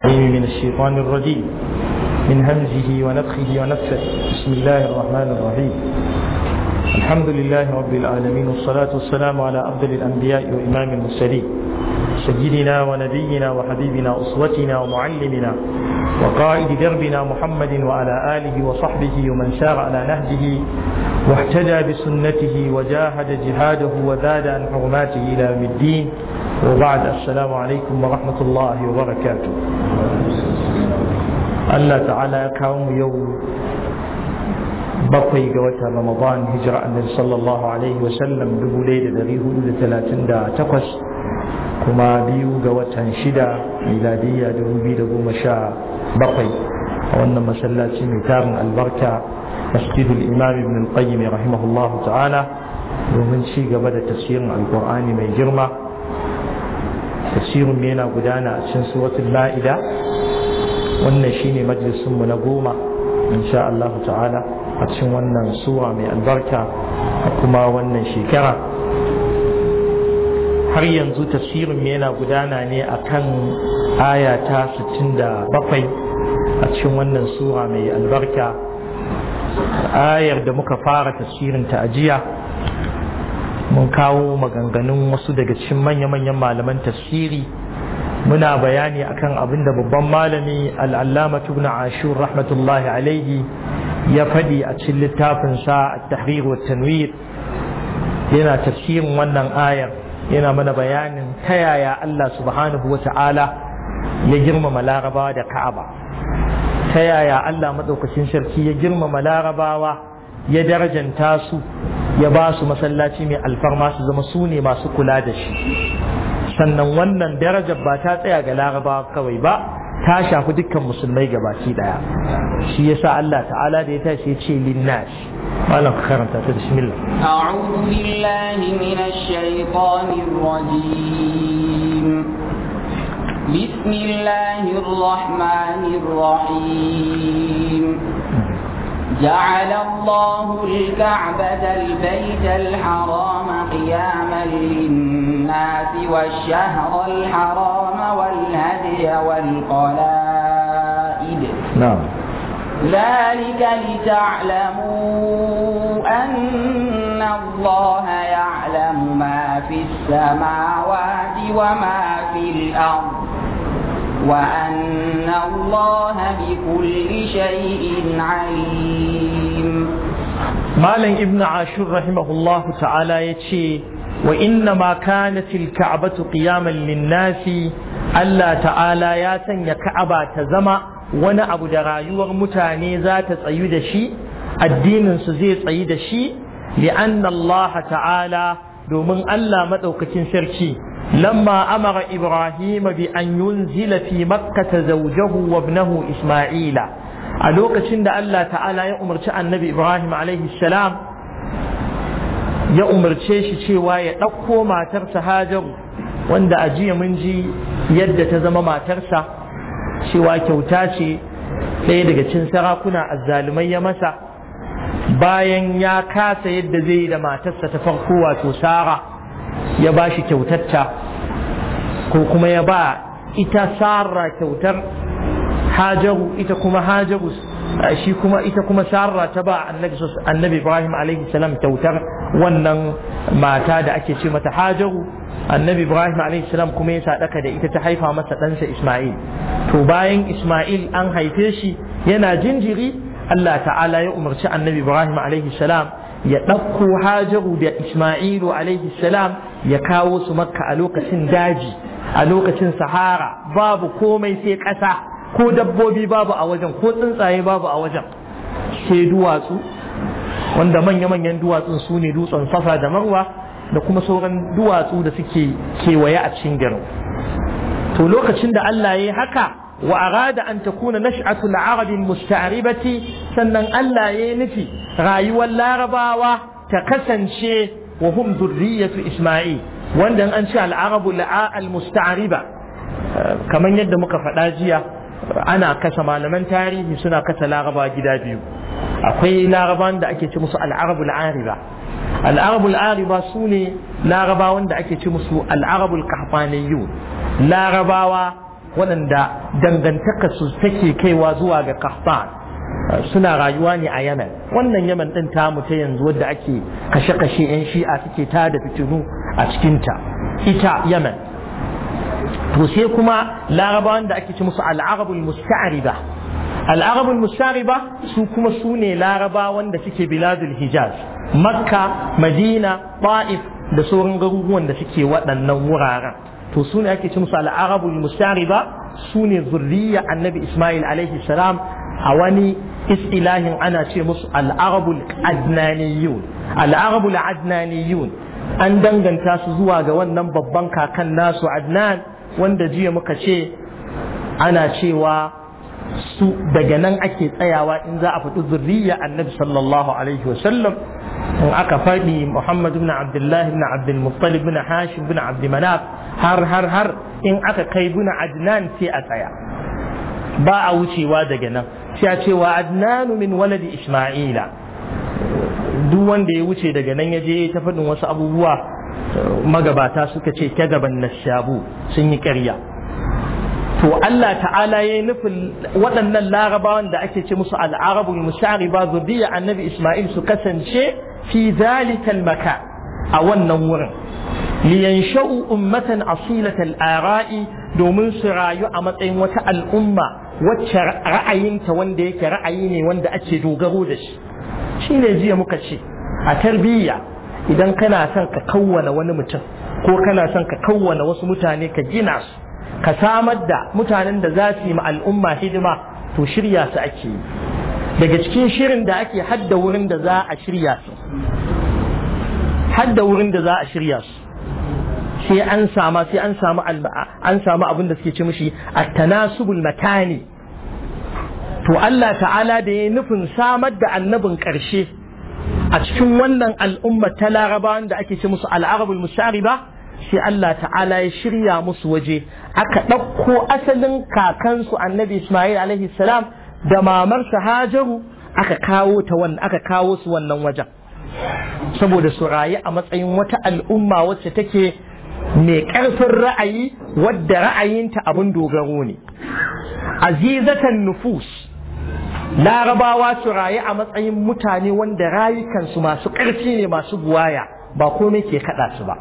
من الشيطان الرجيم من همزه ونفخه ونفثه. بسم الله الرحمن الرحيم. الحمد لله رب العالمين، والصلاة والسلام على أفضل الأنبياء وإمام المرسلين سيدنا ونبينا وحبيبنا أسوتنا ومعلمنا وقائد دربنا محمد وعلى آله وصحبه ومن سار على نهجه واهتدى بسنته وجاهد جهاده وزاد عن حرماته إلى يوم الدين. وبعد، السلام عليكم ورحمة الله وبركاته. الله تعالى كاوم يوم bakwai ga watan Ramadan, hijira annabi sallallahu alaihi wa sallam 1438, kuma 2 ga watan 6 miladiyya 2017 a wannan masallaci mai tarin albarka, masjidul imam ibn al-qayyim rahimahullahu ta'ala, domin ci gaba da tafsirin alqur'ani mai girma. Tafsirin yana gudana a cikin suratul ma'ida. Wannan shine majalisun mu na 10 insha Allah ta'ala a cikin wannan sura mai albarka a kuma wannan shekara. Har yanzu tafsirin yana gudana ne akan aya ta 67 a cikin wannan sura mai albarka, ayar da muka fara tafsirin ta ajiya. Mun kawo maganganun wasu daga cikin manya-manyan malaman tafsiri, muna bayani akan abin da babban malami al-allama ibn ashur rahmatullahi alaihi ya faɗi a cikin littafinsa at-tahrir wa tanwir. Yana tafsirin wannan ayar, yana mana bayanin ta yaya Allah subhanahu wa ta'ala ya girmama larabawa da ka'aba, ta yaya Allah madaukakin sarki ya girmama larabawa, ya darajanta su, ya ba su masallaci mai alfarma su zama su ne masu kula da shi. Sannan wannan darajar ba ta tsaya ga larabawa kawai ba, ta shafi dukkan musulmai gabaki daya. Shi yasa Allah ta'ala da ya tashi ya ce linnas. Malam ka karanta ta, bismillah. A'udhu billahi minash shaitanir rajim. Bismillahir rahmanir rahim. جعل الله الكعبة البيت الحرام قياما للناس والشهر الحرام والهدي والقلائد. نعم. ذلك لتعلموا أن الله يعلم ما في السماوات وما في الأرض وأن الله بكل شيء عليم. مالن ابن عاشور رحمه الله تعالى يتشي وإنما كانت الكعبة قياما للناس. الله تعالى ياتن يكعبة تزمى وانا أبو درايور متاني ذات تسيد شي الدين سزي تسيد شي لأن الله تعالى دومن الله مدوكتين سرشي لما أمر إبراهيم بأن ينزل في مكة زوجه وابنه إسماعيل. ألوك شند الله تعالى يأمر النبي إبراهيم عليه السلام، يأمر شيء ويتقو ما ترسى هاجر، وند أجي منجي يد تزم ما ترسى شوى كوتاشي سيدك تنسرى كنا الظالمية مسا bayan ya kasa yadda zai da matarsa ta farko wato Sara, ya ba shi kyautatta, ko kuma ya ba ita Sara kyautar Hajaru, ita kuma Hajaru ita kuma Sara ta ba annabi Ibrahim alaihi salam kyautar wannan mata da ake ce mata Hajaru. Annabi Ibrahim alaihi salam kuma ya sadaka da ita, ta haifa masa ɗansa Isma'il. To bayan Isma'il an haife shi yana jinjiri, Allah ta'ala ya umarci annabi Ibrahim alaihi salam ya ɗauko Hajaru da Isma'ilu alaihi salam ya kawo su Makka a lokacin daji, a lokacin Sahara, babu komai sai ƙasa, ko dabbobi babu a wajen, ko tsuntsaye babu a wajen, sai duwatsu, wanda manya-manyan duwatsun su ne dutsen Safa da Marwa da kuma sauran duwatsu da suke kewaye a cikin garin. To lokacin da Allah ya yi haka, وأراد أن تكون نشأة العرب المستعربة، سنن ألا ينفي رايو اللارباوة تكسن شيء وهم ذرية إسماعيل، وأن أنشأ العرب المستعربة. كمان يد مكفأجية أنا كسم على من تاريخ سنة كسل العرب جدابيو. أقول العربان دا أكيد تمس العرب العاربة. العرب العاربة سوني العربان دا أكيد تمس العرب القحطانيون. العرباوة waɗanda dangantaka su take kaiwa zuwa ga Qahtan suna rayuwa ne a Yemen. Wannan Yemen ɗin tamu ta yanzu wadda ake kashe-kashe 'yan shi'a suke tada fitinu a cikinta, ita Yemen. To sai kuma larabawan da ake ci musu al'arabul musta'ariba. Al'arabul musta'ariba su kuma su ne larabawan da suke biladul Hijaz, Makka, Madina, Ta'if da sauran garuruwan da suke waɗannan wuraren. To su ne ake ci musu al'arabul musta'ariba, su ne zurriya annabi Ismail alaihi salam. A wani istilahin ana ce musu al'arabul adnaniyun. Al'arabul adnaniyun an danganta su zuwa ga wannan babban kakan nasu Adnan, wanda jiya muka ce ana cewa su daga nan ake tsayawa in za a faɗi zurriya annabi sallallahu alaihi wasallam. in aka faɗi Muhammad ibn Abdullah ibn Abdul Muttalib ibn Hashim ibn Abd Manaf har in aka kai ibn Adnan sai a tsaya, ba a wucewa daga nan. sai a cewa Adnanu min waladi Isma'ila. duk wanda ya wuce daga nan ya je ta faɗin wasu abubuwa, magabata suka ce kadaban nashabu, sun yi ƙarya. to Allah ta'ala ya yi nufin waɗannan larabawan da ake ce musu al'arabul mushariba zurriya annabi Isma'il su kasance fi zalikal maka a wannan wurin, liyansha'u ummatan asilatal ara'i, domin su rayu a matsayin wata al'umma wacce ra'ayinta wanda yake ra'ayi ne wanda ake dogaro da shi. shine jiya muka ce a tarbiyya, idan kana son ka kawwana wani mutum ko kana son ka kawwana wasu mutane, ka gina su, ka samar da mutanen da za su yi ma al'umma hidima, to shirya su ake yi. daga cikin shirin da ake hadda wurin da za a shirya su, sai an samu abin da suke ce mishi at-tanasubul makani. to Allah ta'ala da ya nufin samar da annabin ƙarshe a cikin wannan al'umma ta larabawan da ake ce musu al'arabul mushariba, sai Allah ta'ala ya shirya musu waje, aka ɗauko asalin kakansu annabi Ismail alaihi salam da mamarsa Hajaru, aka kawo su wannan wajen saboda su rayu a matsayin wata al'umma wacce take mai ƙarfin ra'ayi, wadda ra'ayinta abin dogaro ne. Azizatan nufus, larabawa su rayu a matsayin mutane wanda rayukansu masu ƙarfi ne, masu buwaya, ba komai ke kaɗa su ba.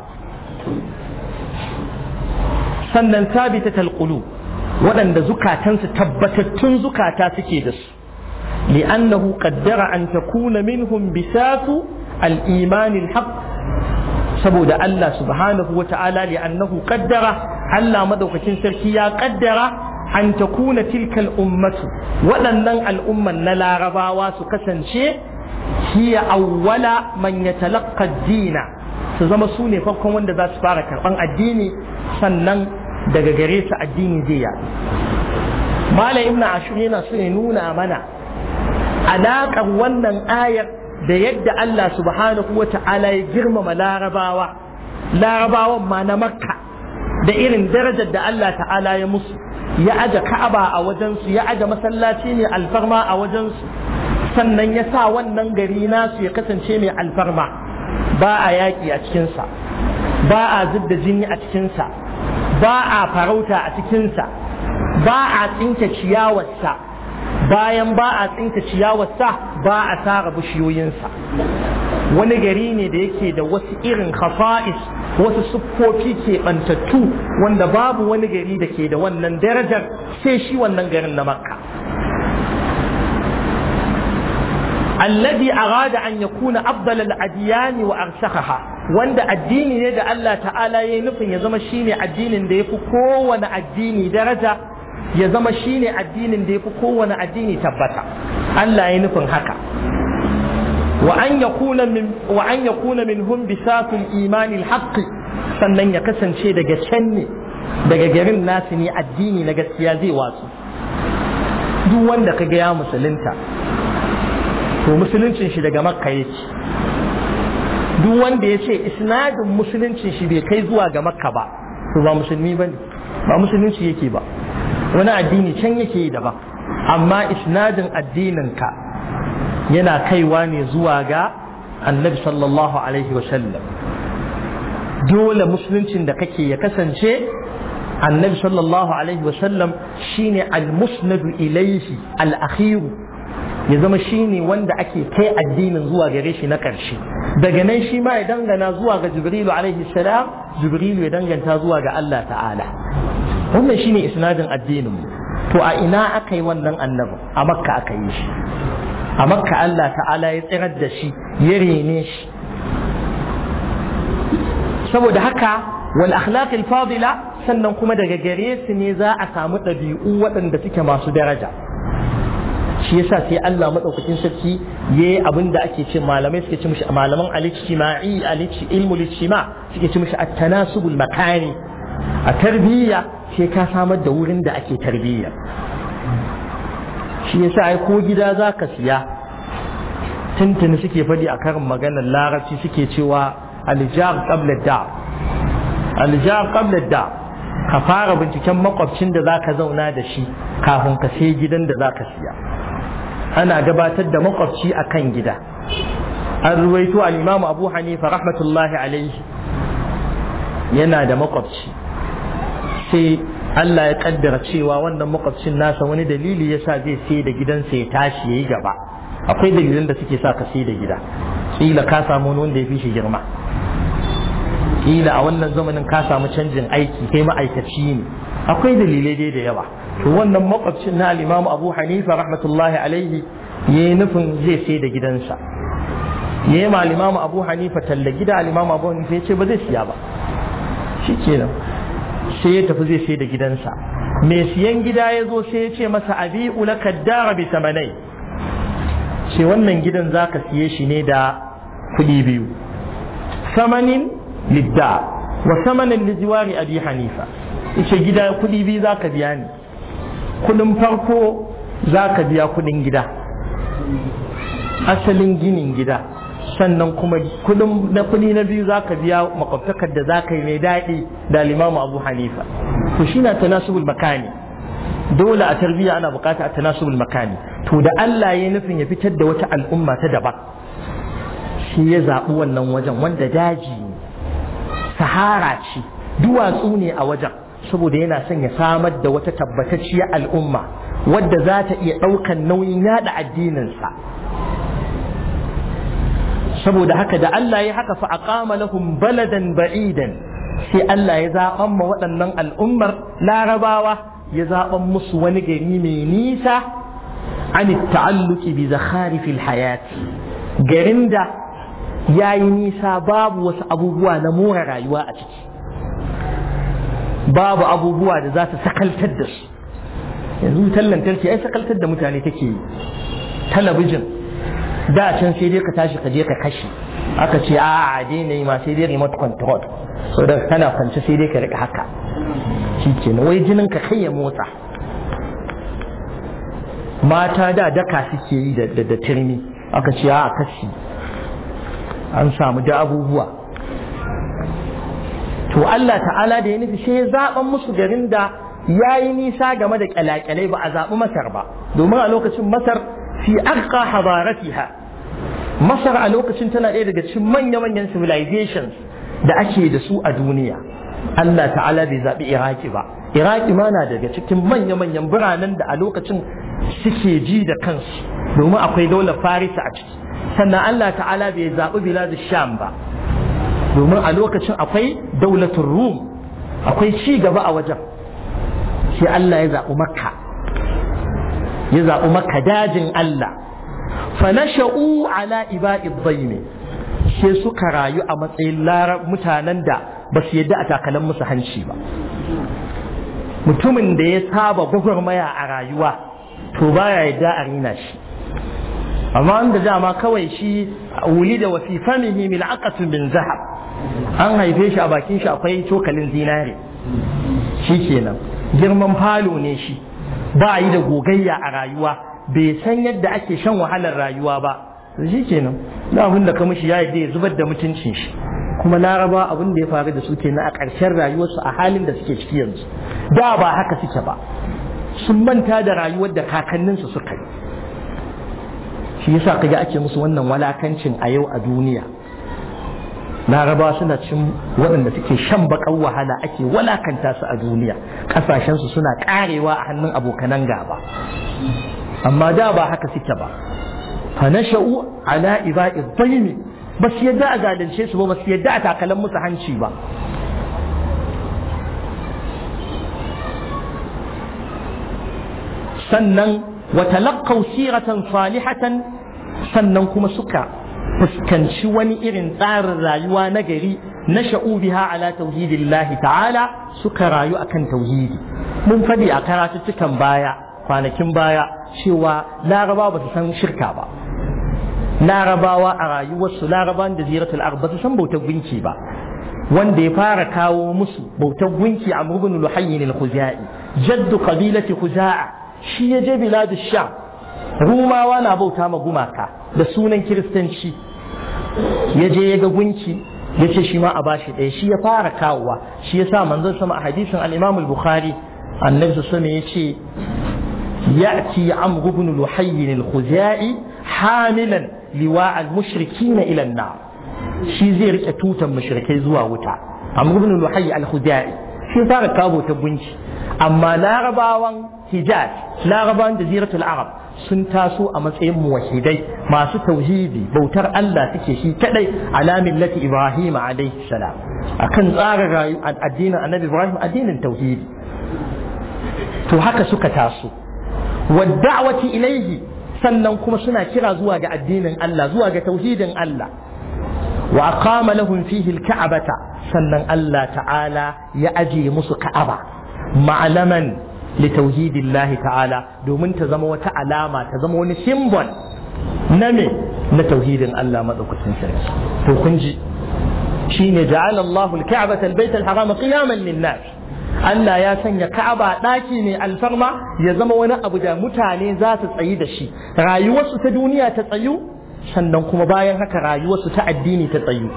sannan sabitatal qulub, waɗanda zukatansu tabbatattun zukata suke da su, li'annahu qaddara an takuna minhum bisasu al-iman al-haq, saboda Allah subhanahu wa ta'ala li'annahu qaddara, Allah madaukakin sarki ya qaddara an takuna tilkal ummatu, waɗannan al'umman na larabawa su kasance hiya awwala man yatalaqqa ad-dina, su zama su ne farkon wanda za su fara karɓan addini, sannan daga gare su addini zai yaɗu. Malam Ibn Ashur yana so ya nuna mana alaƙar wannan ayar da yadda Allah subhanahu wa ta'ala ya girmama larabawan ma na Makka, da irin darajar da Allah ta'ala ya musu, ya aje Ka'aba a wajensu, ya aje masallaci ne alfarma a wajensu, sannan ya sa wannan gari nasu ya kasance mai alfarma, ba a yaƙi a cikinsa, ba a zubda jini a cikinsa, ba a farauta a cikinsa, ba a tsinke ciyawarsa, bayan ba a tsinke ciyawarsa ba a sare bishiyoyinsa. Wani gari ne da yake da wasu irin khasa'is, wasu siffofi keɓantattu wanda babu wani gari da ke da wannan darajar sai shi wannan garin na Makka. Alladhi arada an yakuna afdal al-adyan wa arsakhaha, wanda addini ne da Allah ta'ala yayi nufin ya zama shine addinin da yafi kowane addini daraja, ya zama shine addinin da yafi kowane addini tabbata. Allah yayi nufin haka. wa an yakuna minhum bisatul iman al-haqq, sannan ya kasance daga can ne, daga garin nasu ne addini na gaskiya zai wasu. Duk wanda kaga ya musulunta to musuluncin shi daga Makka yake. Duk wanda ya ce isnadin musuluncin shi bai kai zuwa ga Makka ba, to ba musulmi bane, ba musulunci yake ba, wani addini can yake yi daban. Amma isnadin addinin ka yana kaiwa ne zuwa ga Annabi sallallahu alaihi wa sallam. Dole musuluncin da kake ya kasance annabi sallallahu alaihi wasallam shine al-musnadu ilayhi al-akhiru, ya zama shine wanda ake kai addinin zuwa gare shi na ƙarshe. Daga nan shi ma ya dangana zuwa ga Jibrilu alaihi salam, Jibrilu ya danganta zuwa ga Allah ta'ala. Wannan shine isnadin addinin mu. To a ina aka yi wannan annabi? A Makka aka yi shi. A Makka Allah ta'ala ya tsirar da shi, ya rene shi. Saboda haka wal akhlaq al fadila, sannan kuma daga gare su ne za a samu ɗabi'u waɗanda suke masu daraja. Shi yasa sai Allah madaukakin sarki yayi abin da ake ce malamai suke ce mishi, malaman al-ijtima'i ilmu al-ijtima suke ce mishi at-tanasubul makani. A tarbiyya sai ka samar da wurin da ake tarbiyya. Shi yasa ai ko gida zaka siya, tuntuni suke faɗi a karin maganar larabci suke cewa al-jar qabla ad-dar. Al-jar qabla ad-dar, ka fara binciken makwabcin da zaka zauna da shi kafin ka sai gidan da zaka siya. Ana gabatar da makwabci akan gida. An ruwaito al-Imam Abu Hanifa rahmatullahi alaihi yana da makwabci, sai Allah ya kaddara cewa wannan makwabcin nasa wani dalili yasa zai sai da gidansa ya tashi yayi gaba. Akwai dalilan da suke sa ka sai da gida. Kila ka samu wanda ya fi shi girma, kila a wannan zamanin ka samu canjin aiki, kai ma'aikaci ne. Akwai dalilai dai da yawa. To wannan makwabcin na al-Imam Abu Hanifa rahmatullahi alaihi yayi nufin zai sai da gidansa. Yayi ma al-Imam Abu Hanifa talla gida, al-Imam Abu Hanifa ya ce ba zai siya ba. Shikenan sai ya tafi zai sai da gidansa. Mai siyan gida ya zo sai ya ce masa abi'u laka ad-dara bi thamanai. Ce wannan gidan zaka siye shi ne da kuɗi biyu. Samanin lidda wa samanin lijiwari Abi Hanifa. Ice gida kuɗi biyu zaka biya ni. Kudin farko za ka biya kudin gida, asalin ginin gida, sannan kuma kudi na biyu za ka biya makwabtakar da za ka yi mai daɗi da al-Imam Abu Hanifa. To shi na tanasubul makani, dole a tarbiyya ana bukata a tanasubul makani. To da Allah ya nufin ya fitar da wata al'umma ta daban, shi ya zaɓi wannan wajen wanda daji ne, sahara ce, duwatsu ne a wajen, saboda yana son ya samar da wata tabbatacciyar al'umma wadda za ta iya ɗaukan nauyin yada addininsa. Saboda haka da Allah ya haka fa aqama lahum baladan ba'idan, sai Allah ya zaɓan ma waɗannan al'ummar larabawa, ya zaɓan musu wani gari mai nisa an ta'alluqi bi zakharifil hayati, garin da yayi nisa babu wasu abubuwa na more rayuwa a ciki, babu abubuwa da za su sakaltar da su. Yanzu wutar lantarki ai sakaltar da mutane take yi. Talabijin da can sai dai ka tashi ka je ka kashe, aka ce a daina yi ma sai dai remote control, so da kana kwance sai dai ka rika haka, shi ke wai jinin ka kai ya motsa. Mata da daka suke yi da turmi, aka ce a kashi, an samu da abubuwa. To Allah ta'ala da ya nufi sai ya zaɓan musu garin da ya yi nisa game da kyalakyalai, ba a zaɓi Masar ba, domin a lokacin Masar fi arqa hadaratiha, Masar a lokacin tana ɗaya daga cikin manya-manyan civilizations da ake da su a duniya. Allah ta'ala bai zaɓi Iraki ba. Iraki ma na daga cikin manya-manyan biranen da a lokacin suke ji da kansu, domin akwai daular Farisa a ciki. Sannan Allah ta'ala bai zaɓi bilad Sham ba, domin a lokacin akwai daulatul Rum, akwai ci gaba a wajen. Sai Allah ya zaɓi Makka, ya zaɓi Makka dajin Allah. Fa nasha'u ala iba'id dhaymi, sai suka rayu a matsayin mutanen da ba su yadda a takalan musu hanci ba. Mutumin da ya saba gwagwarmaya a rayuwa to baya yadda a rina shi. Amma wanda dama kawai shi wuli da wafi famihi mil'aqatun min zahab, an haife shi a bakin shi akwai cokalin zinare, shi kenan girman falo ne shi, ba yi da gogayya a rayuwa, bai san yadda ake shan wahalar rayuwa ba, shi kenan da abin da kamishi ya yadda ya zubar da mutuncin shi. Kuma Laraba abin da ya faru da su kenan a ƙarshen rayuwarsu a halin da suke ciki yanzu. Da ba haka suke ba, sun manta da rayuwar da kakanninsu suka yi. Shi yasa kaga ake musu wannan walakancin a yau a duniya. larabawa suna cin waɗanda suke shan baƙar wahala ake walakanta su a duniya, ƙasashensu suna ƙarewa a hannun abokanan gaba. Amma da ba haka suke ba, fa nasha'u ala iba'i dhaymi, ba su yadda a zalunce su ba su yadda a takalan musu hanci ba. sannan wa talaqqaw siratan salihatan, sannan kuma suka fuskanci wani irin tsarin rayuwa na gari na sha'u biha ala tauhidillahi ta'ala, suka rayu akan tauhidi. Mun faɗi a karatuttukan baya, kwanakin baya, cewa larabawa ba su san shirka ba. Larabawa a rayuwarsu, larabawan da ziratul arab ba su san bautar gunki ba. Wanda ya fara kawo musu bautar gunki a ibn Luhayy al-Khuzai, jaddu qabilati Khuza'a, shi ya je biladu Sham. Rumawa na bauta ma gumaka da sunan kiristanci, ya je ya ga gunki, ya ce shi ma a bashi ɗaya, shi ya fara kawowa. Shi ya sa manzon sama a hadisin al-Imam al-Bukhari, annabi sallallahu alaihi wasallam ya ce ya'ti Amr ibn Luhayy al-Khuzai hamilan liwa al-mushrikin ila an-nar, shi zai rike tutan mushrikai zuwa wuta. Amr ibn Luhayy al-Khuzai shi fara kawo ta gunki. Amma larabawan Hijaz, larabawan jaziratul Arab sun taso a matsayin muwahhidai masu tauhidi, bautar Allah suke shi kadai, ala millati Ibrahim alayhi salam, akan tsarin rayu addinin Annabi Ibrahim, addinin tauhidi. To haka suka taso, wa da'wati ilayhi, sannan kuma suna kira zuwa ga addinin Allah, zuwa ga tauhidin Allah. Wa aqama lahum fihi al-ka'bata, sannan Allah ta'ala ya ajiye musu Ka'aba ma'alaman li tauhidillahi ta'ala, domin ta zama wata alama, ta zama wani symbol na me, na tauhidin Allah madaukakin sarki. To kun ji, shine ja'ala Allahu al-ka'bata al-bayt al-haram qiyaman lin-nas. Allah ya sanya Ka'aba daki ne alfarma, ya zama wani abu da mutane za su tsayi da shi, rayuwarsu ta duniya ta tsayu, sannan kuma bayan haka rayuwarsu ta addini ta tsayu.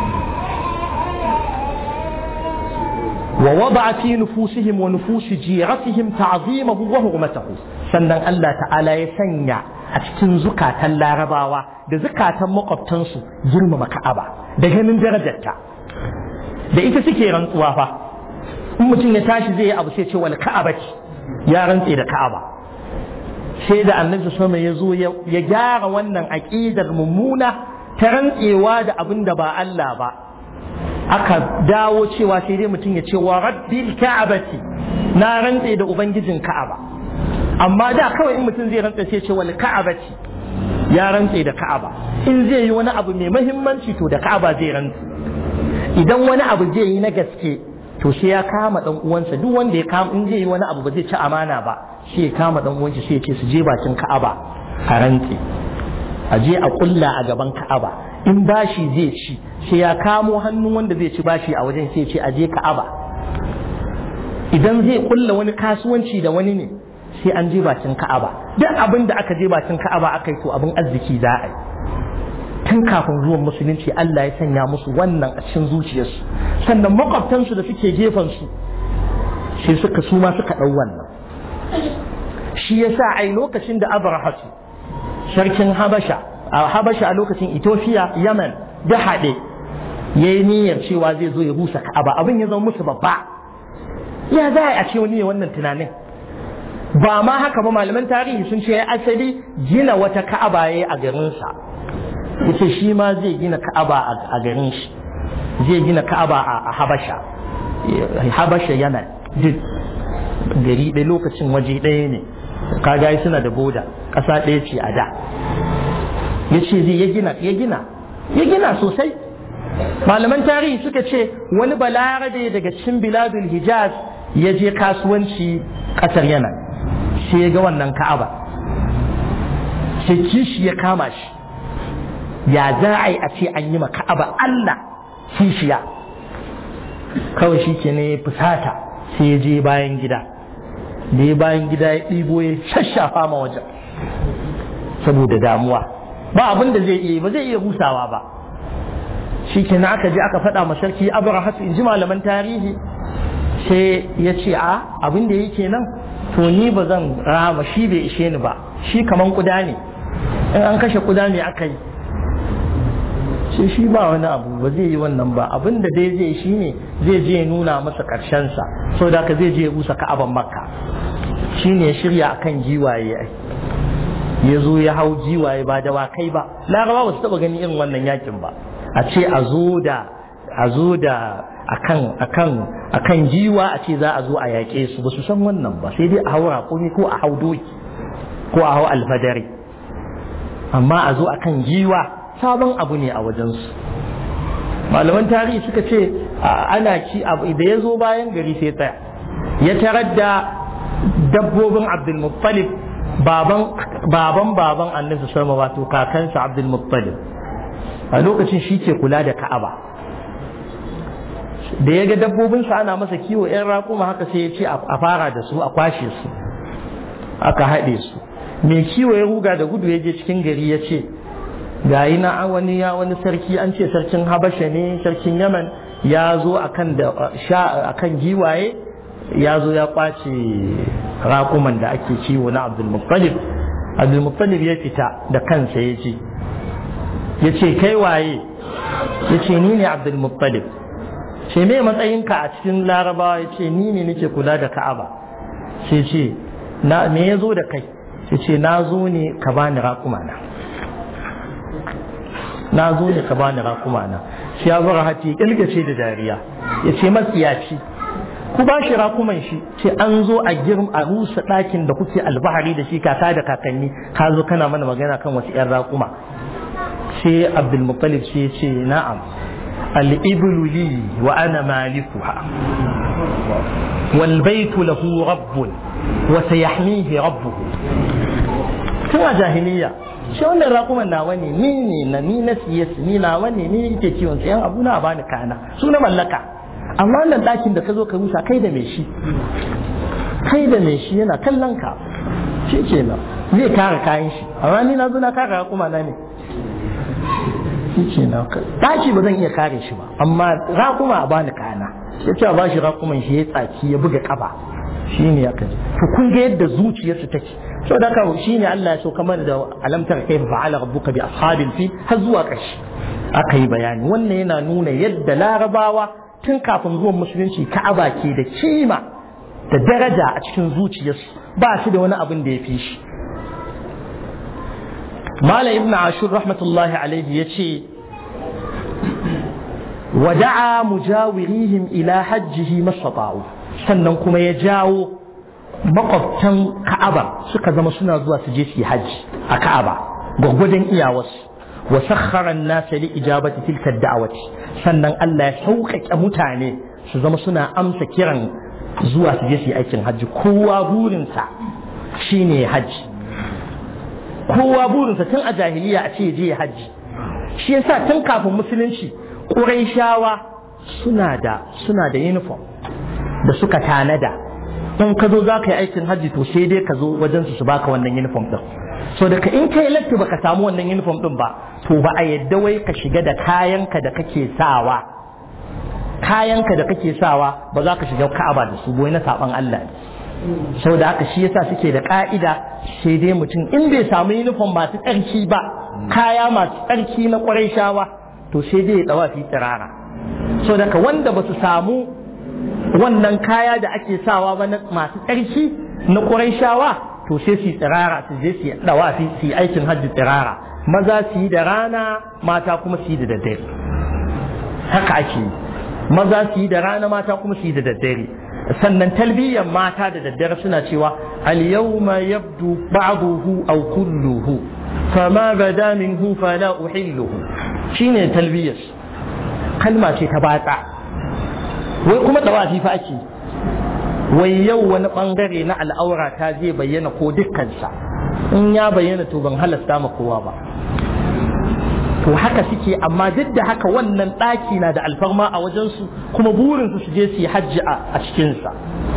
wa wada'a fi nufusihim wa nufusi jiratihim ta'zimahu wa hurmatahu, sannan Allah ta'ala ya sanya a cikin zukatan larabawa da zukatan makwabtansu girmama Ka'aba da ganin darajarta, da ita suke rantsuwa fa. In mutum ya tashi zai yi abu sai ce wal Ka'abati, ya rantse da Ka'aba. Sai da Annabi sallallahu alaihi wasallam ya zo ya gyara wannan aqidar mummuna ta rantsewa da abin da ba Allah ba, aka dawo cewa sai dai mutum ya ce wa rabbil Ka'abati, na rantse da ubangijin Ka'aba. Amma da kawai in mutum zai rantse sai ce wal Ka'abati, ya rantse da Ka'aba. In zai yi wani abu mai muhimmanci to da Ka'aba zai rantse. Idan wani abu zai yi na gaske to sai ya kama dan uwansa, duk wanda ya kama, in zai yi wani abu ba zai ci amana ba, sai ya kama dan uwansa sai ya ce su je bakin Ka'aba a rantse, a je a kulla a gaban Ka'aba. In bashi zai ci sai ya kamo hannun wanda zai ci bashi a wajen sai ya ce a je Ka'aba. Idan zai kulla wani kasuwanci da wani ne sai an je bakin Ka'aba. Duk abin da aka je bakin Ka'aba aka yi to abin arziki za a yi. Tun kafin zuwan musulunci Allah ya sanya musu wannan a cikin zuciyarsu, sannan makwabtansu da suke gefansu sai suka suma suka ɗau wannan. Shi yasa ai lokacin da Abrahatu sarkin Habasha a lokacin Ethiopia, Yemen da haɗe, ya yi niyyar cewa zai zo ya rusa Ka'aba, abin ya zama musu babba. Ya za a ce wani ne wannan tunanin? Ba ma haka ba, malaman tarihi sun ce ya asali gina wata Ka'aba ya yi a garinsa. Yace shi ma zai gina Ka'aba a garin shi, zai gina Ka'aba a Habasha Yemen, duk gari ɗaya, lokacin waje ɗaya ne, kaga suna da boda, ƙasa ɗaya ce a da. Yace zai ya gina sosai. Malaman tarihi suka ce wani balarabe daga cikin biladul Hijaz ya je kasuwanci ƙasar Yemen, sai ya ga wannan Ka'aba, sai kishi ya kama shi. Ya za a yi a ce an yi ma Ka'aba Allah kishiya? Kawai shi ke ne fusata sai ya je bayan gida, da ya bayan gida ya ɗibo ya shashafa ma wajen saboda damuwa. Ba abin da zai iya, ba zai iya rusawa ba. Shi ke na aka je aka faɗa ma sarki Abrahatu, in ji malaman tarihi, sai ya ce abin da yake nan to ni ba zan rama, shi bai ishe ni ba, shi kaman kuda ne, in an kashe kuda me aka yi? shi ba wani abu ba zai yi wannan ba, abin da dai zai shi ne zai je nuna masa ƙarshensa, sau da ka zai je busa ka'aban makka. Shi ne shirya akan giwaye ai, ya zo ya hau giwaye ba da wakai ba. Larabawa ba su taɓa ganin irin wannan yakin ba, a ce a zo da akan giwa a ce za a zo a yaƙe su, ba su san wannan ba, sai dai a hau raƙumi ko a hau doki ko a hau alfadari, amma a zo akan giwa sabon abu ne a wajensu. Malaman tarihi suka ce ana ci abu da ya zo bayan gari sai tsaya ya tarar da dabbobin Abdulmuttalib, baban annabi sama, wato kakansa Abdulmuttalib, a lokacin shi ke kula da Ka'aba. Da ya ga dabbobinsa ana masa kiwo 'yan raƙuma haka sai ya ce a fara da su, a kwashe su, aka haɗe su. Mai kiwo ya ruga da gudu ya je cikin gari ya ce gayi na wani sarki, an ce sarkin Habasha ne, sarkin Yaman, ya zo akan giwaye, ya zo ya kwace raƙuman da ake kiwo na Abdulmuttalib ya fita da kansa ya ce kai waye? Ya ce ni ne Abdulmuttalib. Ce me matsayinka a cikin Larabawa? Ya ce ni ne nake kula da Ka'aba. Sai ce me ya zo da kai? Sai ce na zo ne ka bani raƙumana. Shi ya zura hati kilgace da dariya, ya ce matsiyaci, ku ba shi rakuman shi, ce an zo a rusa ɗakin da kuke albahari da shi kaka da kakanni, ka zo kana mana magana kan wasu 'yan rakuma. Sai Abdulmuttalib sai ya ce na'am, al-iblu li wa ana malikuha wal baytu lahu rabbun wa sayahmihi rabbuhu. Tun a jahiliya shi wannan raƙuman nawa ne, ni na siye su, ni nawa ne, ni ke kiwon su, yan abu na bani kana su na mallaka. Amma wannan ɗakin da ka zo ka rusa kai da mai shi yana kallon ka, shi ke nan zai kare kayan shi, amma ni na zo na kare raƙuma na ne, shi ke nan ɗaki ba zan iya kare shi ba, amma raƙuma a bani kana. Ya ce a ba shi raƙuman shi ya tsaki ya buga ƙafa, shi ne ya kaji. To kun ga yadda zuciyarsu take. sau da kawo shi ne Allah ya so kamar da alamtar kai fa'ala rabbuka bi ashabil fi har zuwa ƙarshe aka yi bayani. Wannan yana nuna yadda larabawa tun kafin zuwan musulunci Ka'aba ke da kima da daraja a cikin zuciyarsu, ba shi da wani abin da ya fi shi. Malam Ibn Ashur rahmatullahi alaihi yace wada'a mujawirihim ila hajjihi mastata'u, sannan kuma ya jawo makwabtan Ka'aba suka zama suna zuwa su je su yi hajji a Ka'aba gwagwadon iyawarsu. Wa sakhkhara an-nas li ijabati tilka ad-da'wati, sannan Allah ya sauƙaƙe mutane su zama suna amsa kiran zuwa su je su yi aikin hajji. Kowa burinsa shine hajji, kowa burinsa tun a jahiliya a ce je hajji. Shi yasa tun kafin musulunci Qurayshawa suna da uniform da suka tanada. In ka zo za ka yi aikin hajji to sai dai ka zo wajen su baka wannan uniform din. So daga in kai latti baka samu wannan uniform din ba, to ba a yadda wai ka shiga da kayanka da kake sawa ba za ka shiga Ka'aba da su, boye na saban Allah ne. Saboda haka shi yasa suke da ka'ida, sai dai mutum in bai samu uniform masu tsarki ba, kaya masu tsarki na Qurayshawa, to sai dai ya dawafi tsirara. Saboda haka wanda ba su samu wannan kaya da ake sawa ba na masu tsarki na Qurayshawa, to sai su tsirara, su je su dawafi, su yi aikin hajji tsirara. Maza su yi da rana, mata kuma su yi da daddare. Haka ake yi, maza su yi da rana, mata kuma su yi da daddare. Sannan talbiyyar mata da daddare suna cewa al-yawma yabdu ba'duhu aw kulluhu fama bada minhu fala uhilluhu. Shine talbiyyar, kalma ce ta batsa. Wai kuma dawafi fa ake, wai yau wani bangare na al'aura ta zai bayyana ko dukkansa, in ya bayyana to ban halasta ma kowa ba. To haka suke, amma duk da haka wannan ɗaki na da alfarma a wajensu, kuma burinsu su je su yi hajji a cikinsa.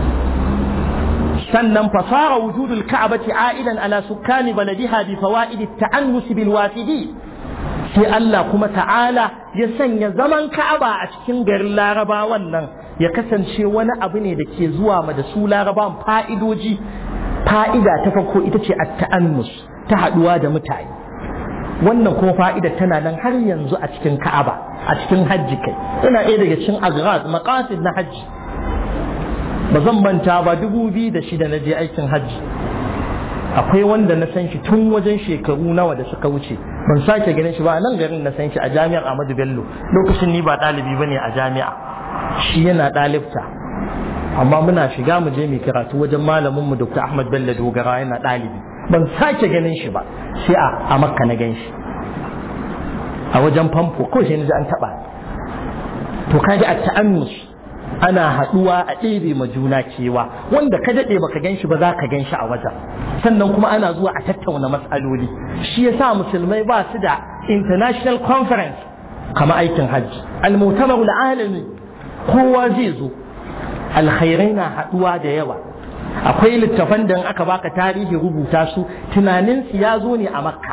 Sannan fasara wujudul ka'abati a'idan ala sukkani baladiha bi fawaid at-ta'annus bil wafidi, sai Allah kuma ta'ala ya sanya zaman Ka'aba a cikin garin Laraba wannan ya kasance wani abu ne da ke zuwa ma da su Larabawan fa'idoji. Fa'ida ta farko ita ce at-ta'annus, ta haduwa da mutane. wannan kuma fa'idar tana nan har yanzu a cikin Ka'aba, a cikin hajji kai, yana ɗaya daga cikin aghrad maqasid na hajji. Ba zan manta ba 2006 na je aikin hajji, akwai wanda na san shi tun wajen shekaru nawa da suka wuce, ban sake ganin shi ba nan garin, na san shi a jami'ar Ahmadu Bello, lokacin ni ba ɗalibi bane a jami'a, shi yana ɗalibta, amma muna shiga mu je mu karatu wajen malamin mu Dr. Ahmad Bello Dogara, yana ɗalibi. Ban sake ganin shi ba sai a Makka na gan shi a wajen famfo, ko shi ne an taɓa. To kaji a ta'annus, ana haɗuwa a ɗebe ma juna kewa, wanda ka daɗe baka gan shi ba za ka gan shi a wajen, sannan kuma ana zuwa a tattauna matsaloli. Shi yasa musulmai ba su da international conference kama aikin hajji, al-mu'tamarul alami, kowa zai zo, alkhairai na haɗuwa da yawa. Akwai littafan da aka baka tarihi rubuta su, tunaninsu ya zo ne a Makka.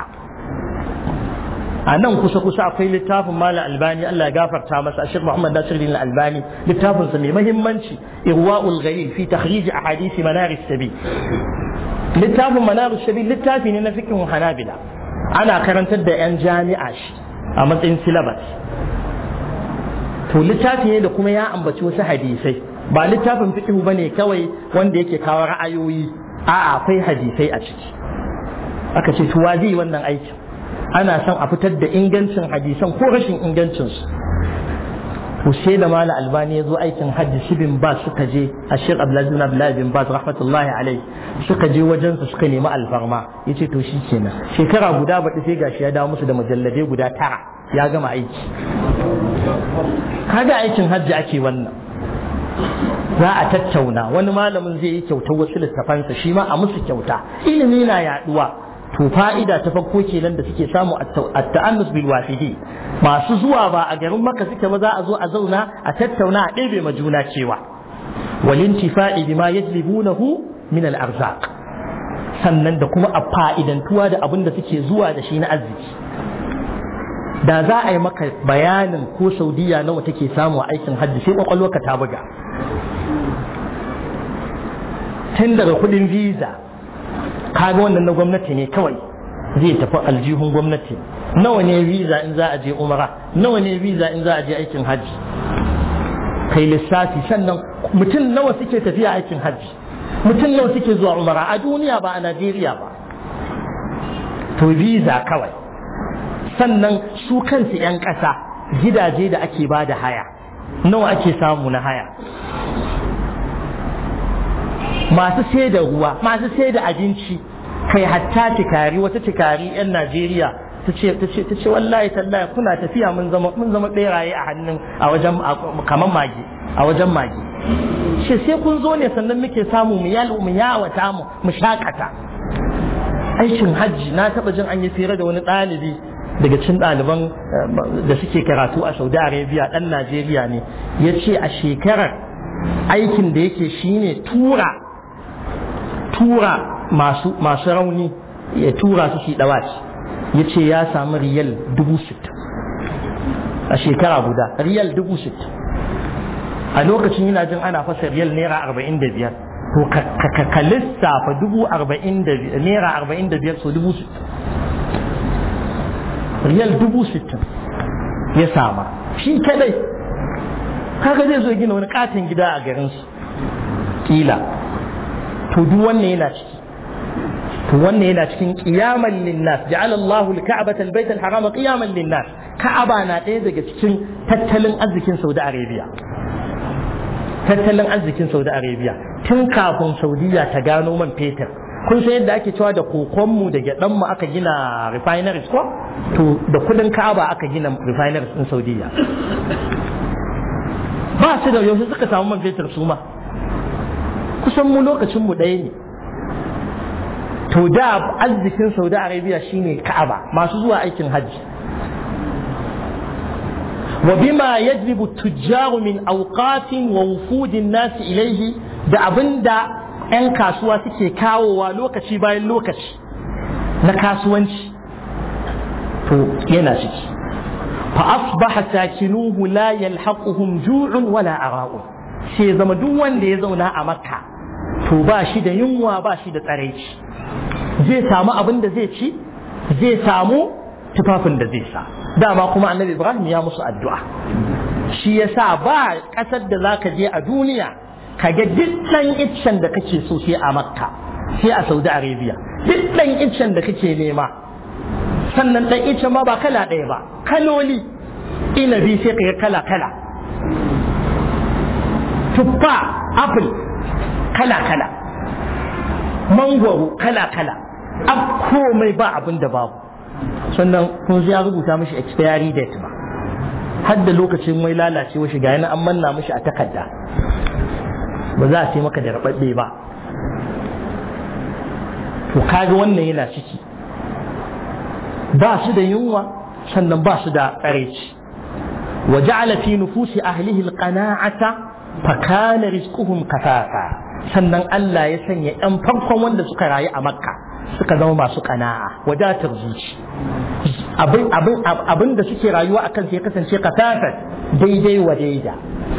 A nan kusa-kusa akwai littafin Malam Albani, Allah ya gafarta masa, Sheikh Muhammad Nasiruddin Albani, littafinsa mai mahimmanci, Irwa'ul Ghalil fi takhrij ahadith Manar as-Sabil. Littafin Manar as-Sabil littafi ne na fiqh Hanabila, ana karantar da 'yan jami'a shi a matsayin syllabus. To littafi ne da kuma ya ambaci wasu hadisai, ba littafin fiqh bane kawai wanda yake kawo ra'ayoyi, a'a akwai hadisai a ciki. Aka ce to wazi wannan aikin, ana son a fitar da ingancin hadisan ko rashin ingancin su. To sai da Malam Albani ya zo aikin hajji, shi bin Baz suka je, a Sheikh Abdulaziz bin Baz rahmatullahi alaihi, suka je wajen su suka nemi alfarma, yace to shi kenan, shekara guda baɗi sai gashi ya dawo musu da mujalladai guda 9, ya gama aiki. Kaga aikin hajji ake wannan, za a tattauna, wani malamin zai yi kyauta wasu littafansa, shi ma a musu kyauta, ilimi na yaduwa. To fa'ida ta farko kenan da suke samu at-ta'annus bil wahidi, masu zuwa ba a garin Makka suke ba, za a zo a zauna a tattauna a ɗebe ma juna cewa, wal intifa'i bima yajlibunahu min al-arzaq, sannan da kuma a fa'idantuwa da abin da suke zuwa da shi na arziki. Da za a yi maka bayanin ko Saudiya nawa take samu a aikin hajji, sai kwakwalwarka ta buga. Tun daga kudin visa, kaga wannan na gwamnati ne kawai, zai tafi aljihun gwamnati. Nawa ne visa in za a je umara, nawa ne visa in za a je aikin hajji, kai lissafi. Sannan mutum nawa suke tafiya aikin hajji, mutum nawa suke zuwa umara a duniya, ba a Najeriya ba. To visa kawai. Sannan su kansu 'yan ƙasa, gidaje da ake ba da haya, nawa ake samu na haya, masu sai da ruwa, masu sai da abinci, kai hatta tikari, wata tikari 'yan Najeriya ta ce wallahi tallahi kuna tafiya mun zama beraye a hannun, a wajen kamar mage, a wajen mage. Shi sai kun zo ne sannan muke samu mu yawata mu shakata. Aikin hajji, na taba jin an yi fira da wani ɗalibi daga cikin ɗaliban da suke karatu a Saudi Arabia, ɗan Najeriya ne, ya ce a shekarar aikin da yake shine tura masu rauni, ya tura su shi dawaci. Ya ce ya samu riyal 60,000 a shekara guda, riyal 60,000. A lokacin yana jin ana fasa riyal naira 45, to ka lissafa 45,000 naira 45 so 60,000, riyal 60,000 ya sama shi kadai. Kaga zai zo gina wani katon gida a garinsu kila. To duk wannan yana ciki, to wannan yana cikin qiyaman linnas, ja'ala Allahu al-Ka'bata al-Bayt al-Haram qiyaman linnas. Ka'aba na ɗaya daga cikin tattalin arzikin Saudi Arabia, tattalin arzikin Saudi Arabia tun kafin Saudiya ta gano man fetur. Kun san yadda ake cewa da kokonmu da gyaɗanmu aka gina refineries ko? To da kudin Ka'aba aka gina refineries in Saudiya. Ba su da yaushe suka samu man fetur su ma, kusan mu lokacin mu ɗaya ne. To da arzikin Saudi Arabia shine Ka'aba, masu zuwa aikin hajji. Wa bima yajlibu at-tujjar min awqatin wa wufudin nas ilayhi, da abinda 'yan kasuwa suke kawowa lokaci bayan lokaci na kasuwanci, to yana ciki. Fa asbaha sakinuhu la yalhaquhum ju'un wala ara'un, sai zama duk wanda ya zauna a Makka to ba shi da yunwa, ba shi da tsaraici, zai samu abin da zai ci, zai samu tufafin da zai sa. Dama kuma annabi Ibrahim ya musu addu'a, shi yasa ba ƙasar da zaka je a duniya ka ga dukkan iccen da kake so sai a Makka, sai a Saudi Arabia. Dukkan iccen da kake nema, sannan dan iccen ma ba kala ɗaya ba, kaloli. Inabi sai ka ga kala kala, tuffa, apple kala kala, mangwaro kala kala, komai ba abin da babu. Sannan kun ya rubuta mishi expiry date ba, har da lokacin mai lalacewa shi ga yana an manna mishi a takarda, ba za a sai maka da rababbe ba. to kaga wannan yana ciki, ba su da yunwa sannan ba su da tsareci. wa ja'ala fi nufusi ahlihi alqana'ata fa kana rizquhum kafafa. sannan Allah ya sanya ɗan farkon wanda suka rayu a Makka suka zama masu qana'a, wadatar zuci. abin da suke rayuwa akan sai kasance kafafa, daidai wa daida.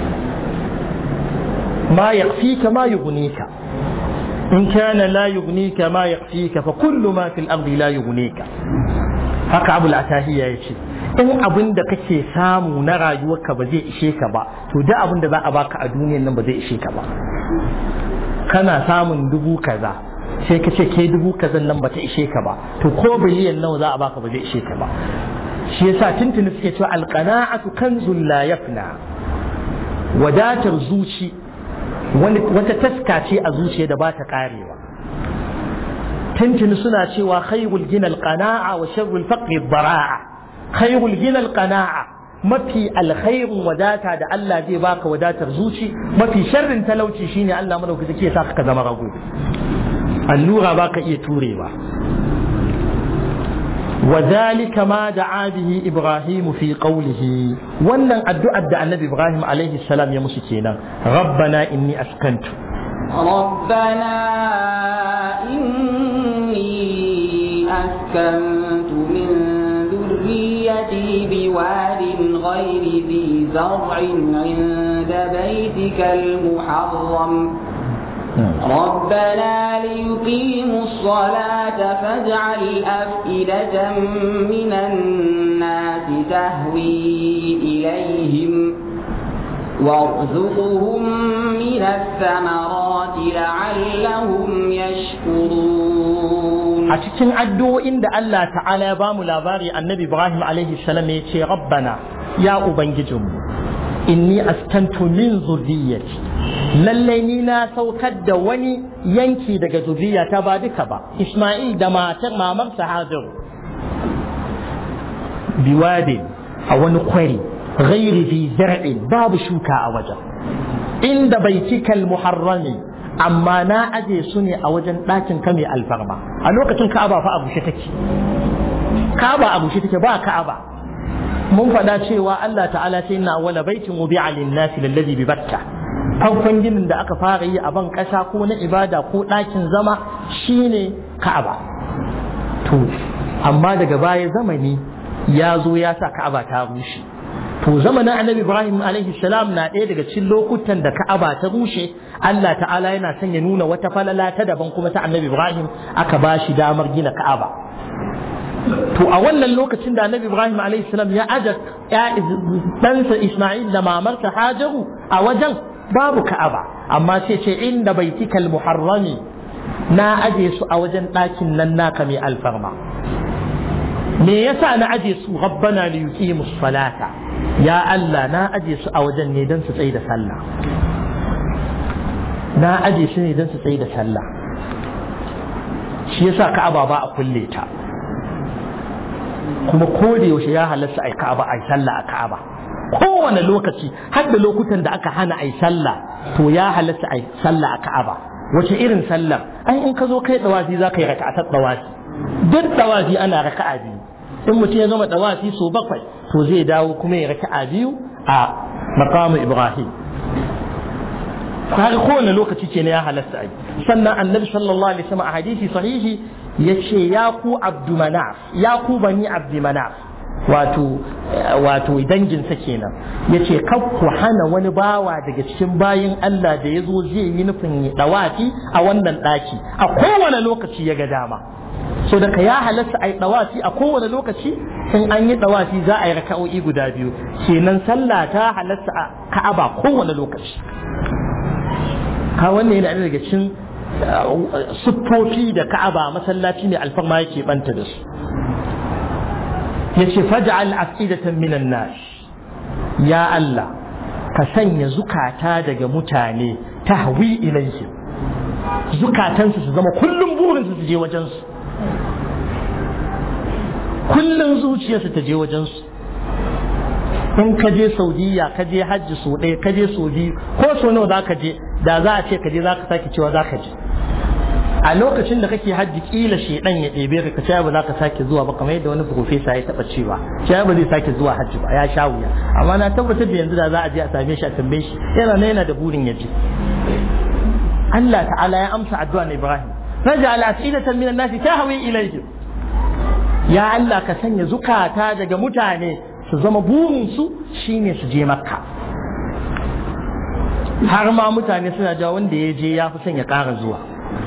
ma yakfika ma yughnika in kana la yughnika ma yakfika fa kullu ma fil ardi la yughnika. haka Abul Atahiya yace, in abin da kake samu na rayuwarka ba zai ishe ka ba, to duk abin da za a baka a duniyar nan ba zai ishe ka ba. kana samun 1000 kaza sai ka ce ke 1000 kazan nan ba ta ishe ka ba, to ko biliyan nawa za a baka ba zai ishe ka ba. shi yasa tuntuni suke cewa alqana'atu kanzul la yafna. wadatar zuci wata taska ce a zuciya da ba ta karewa. tuntuni suna cewa khairul gina alqana'a wa sharrul faqri ad-dara'a. khairul gina alqana'a, mafi alkhairun wadata da Allah zai baka wadatar zuci, mafi sharrin talauci shine Allah madaukaki yake sa ka zama rago, allura baka iya turewa. وذلك ما دعا به إبراهيم في قوله. wannan addu'ar da Annabi Ibrahim alaihi salam ya musu kenan, rabbana inni askantu min dhurriyyati biwadin ghayri dhi zar'in 'inda baytikal muharram ربنا ليقيموا الصلاة فاجعل أفئدة من الناس تهوي إليهم وارزقهم من الثمرات لعلهم يشكرون. أتكن عدو إن الله تعالى بام لاباري النبي إبراهيم عليه السلام يتي ربنا يا أبنجم إني أسكنت من ذريتي. lallai ni na saukar da wani yanki daga zuriya ta ba duka ba. Isma'il da mamarsa Hajar biwadi a wani kwari ghairi fi zar'in, babu shuka a wajen, inda baitikal muharrami, amma na aje su ne a wajen ɗakin ka mai alfarma. a lokacin Ka'aba fa a bushe take, Ka'aba a bushe take, ba Ka'aba. mun faɗa cewa Allah ta'ala ce inna awwala baitin wubi'a lin-nasi lallazi bi Bakka. farkon ginin da aka fara yi a ban ƙasa ko na ibada ko ɗakin zama shine Ka'aba. to amma daga baya zamani ya zo ya sa Ka'aba ta rushe. to zamanin Annabi Ibrahim alaihi salam na ɗaya daga cikin lokutan da Ka'aba ta rushe. Allah ta'ala yana son ya nuna wata falala ta daban kuma ta Annabi Ibrahim, aka ba shi damar gina Ka'aba. to a wannan lokacin da Annabi Ibrahim alaihi salam ya aja ɗansa Isma'il da mamarsa Hajaru a wajen, babu Ka'aba, amma sai ce inda baitikal muharrami, na aje su a wajen ɗakin nan naka mai alfarma. me yasa na aje su? rabbana li yuqimus salata, ya Allah na aje su a wajen ne don su tsaye da sallah. na aje su ne don su tsaye da sallah. shi yasa Ka'aba ba a kulle ta, kuma ko da yaushe ya halatta ai Ka'aba ai sallah a Ka'aba. kowane lokaci, har da lokutan da aka hana ai sallah, to ya halatta ai sallah a Ka'aba. wace irin sallar? ai in ka zo kai dawafi za ka yi raka'atar dawafi. duk dawafi ana raka'a biyu. in mutum ya zama dawafi so 7, to zai dawo kuma ya raka'a 2 a maqamu Ibrahim. kaga kowane lokaci ce ne ya halatta ai. sannan Annabi sallallahu alaihi wasallam a hadisi sahihi yace ya ku Abdu Manaf, ya ku bani Abdi Manaf, wato danginsa kenan, yace kar ku hana wani bawa daga cikin bayin Allah da yazo zai yi nufin ya dawafi a wannan daki a kowane lokaci ya ga dama. so daga ya halatta ai dawafi a kowane lokaci, in an yi dawafi za a yi raka'o'i guda biyu kenan sallah ta halatta a Ka'aba kowane lokaci ka wannan yana daga cikin siffofi da Ka'aba masallaci ne alfarma yake banta da su yace faj'al afidatan minan nas ya Allah ka sanya zukata daga mutane tahwi ilayhi zukatansu su zama kullum burinsu su je wajensu kullum zuciyarsu ta je wajensu in ka je Saudiya ka je hajji so ɗaya ka je so biyu ko so nawa za ka je da za a ce ka je za ka sake cewa za ka je a lokacin da kake hajji kila shedan ya ɗebe ka ce ba za ka sake zuwa ba kamar yadda wani profesa ya taɓa cewa ce ba zai sake zuwa hajji ba ya sha wuya amma na tabbatar da yanzu da za a je a same shi a tambaye shi yana da burin ya je Allah ta'ala ya amsa addu'a na Ibrahim naj'al afidatan minan nasi tahwi ilayhim ya Allah ka sanya zukata daga mutane su zama burin su shine su je Makka har ma mutane suna jawo wanda ya je ya fi son ya ƙara zuwa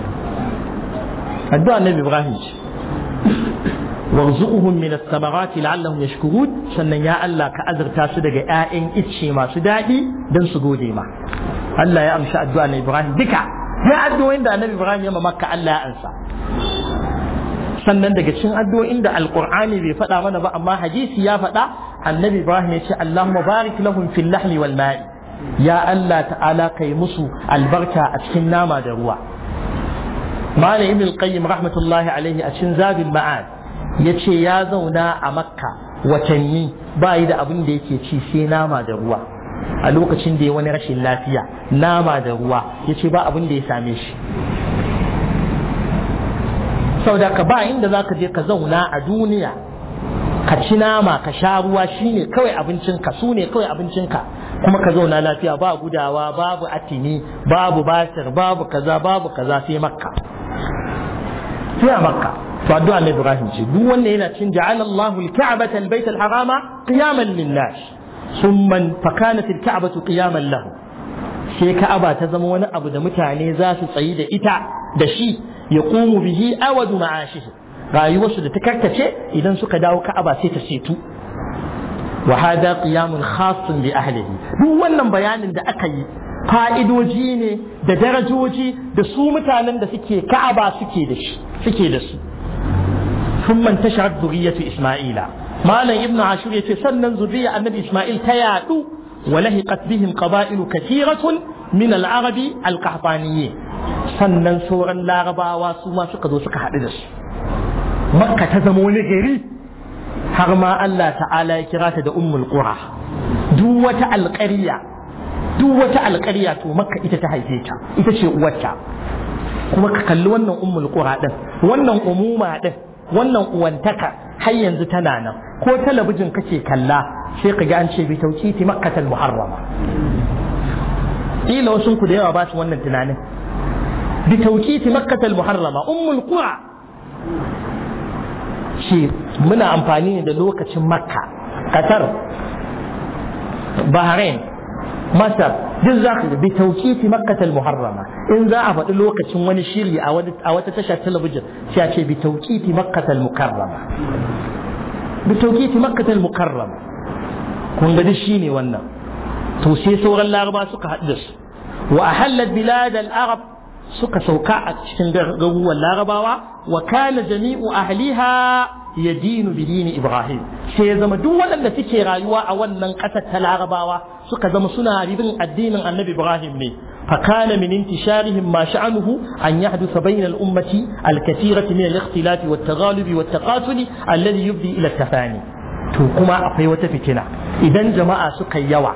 addu'a na Ibrahim ce warzuquhum min ath-thamarati la'allahum yashkurun sannan ya Allah ka azurta su daga ƴaƴan icce masu daɗi don su gode ma Allah ya amsa addu'a na Ibrahim duka ya addu'o'in da Annabi Ibrahim ya Makka Allah ya ansa sannan daga cikin addu'o'in da Alqur'ani bai faɗa mana ba amma hadisi ya faɗa Annabi Ibrahim ya ce Allahumma barik lahum fil lahmi wal ma'i ya Allah ta'ala kai musu albarka a cikin nama da ruwa Malam Ibn al-Qayyim rahmatullahi alaihi a cikin Zadul Ma'ad yace ya zauna a Makka watanni ba yi da abin da yake ci sai nama da ruwa a lokacin da ya wani rashin lafiya nama da ruwa ya ce ba abin da ya same shi sau da ka ba inda za ka je ka zauna a duniya ka ci nama ka sha ruwa shine kawai abincinka su ne kawai abincinka kuma ka zauna lafiya ba gudawa babu atini babu basir babu kaza sai Makka sai a Makka to addu'a na Ibrahim ce duk wanda yana cin ja'ala Allahu al-Ka'bata al-Bayt al-Harama qiyaman lin-nas ثم فكانت الكعبة قياما له sai Ka'aba ta zama wani abu da mutane za su tsayi da ita da shi ya qumu bihi awadu ma'ashihi rayuwarsu da ta karkace idan suka dawo Ka'aba sai ta setu wa hada qiyamun khassun bi ahlihi duk wannan bayanin da aka yi fa'idoji ne da darajoji da su mutanen da suke Ka'aba suke da su thumma intasharat dhurriyyatu Isma'ila malam ibnu ashur yace sannan zuriya annabi isma'il ta yadu wa lahiqat bihim qaba'ilu kathiratun min al-arab al-qahtaniyyin sannan sauran larabawa su ma suka zo suka haɗu da su makka ta zama wani gari har ma Allah ta'ala ya kira ta da ummul qura duk wata alƙarya to makka ita ta haife ta ita ce uwarta kuma ka kalli wannan ummul qura din wannan umuma din wannan uwantaka har yanzu tana nan ko talabijin kake kalla sai ka ga an ce bi tawqiti makkatal muharrama ila wasu ku da yawa ba su wannan tunanin bi tawqiti makkatal muharrama ummul qura shi muna amfani ne da lokacin makka qatar bahrain masar duk za ka bi tawqiti makkatal muharrama in za a faɗi lokacin wani shiri a wata tashar talabijin sai a ce bi tawqiti makkatal mukarrama bi tawqiti makkatal mukarrama kun ga shi ne wannan to sai sauran laraba suka haɗu da su wa ahallat bilad al-arab suka sauka a cikin garuruwan larabawa wa kana jami'u ahliha yadinu bi dini ibrahim sai ya zama duk waɗanda suke rayuwa a wannan ƙasar ta larabawa suka zama suna bin addinin annabi ibrahim ne فكان من انتشارهم ما شأنه أن يحدث بين الأمة الكثيرة من الاختلاف والتغالب والتقاتل الذي يفضي إلى التفاني توكما أقوى وتفتنا إذن جماعة سكي يوع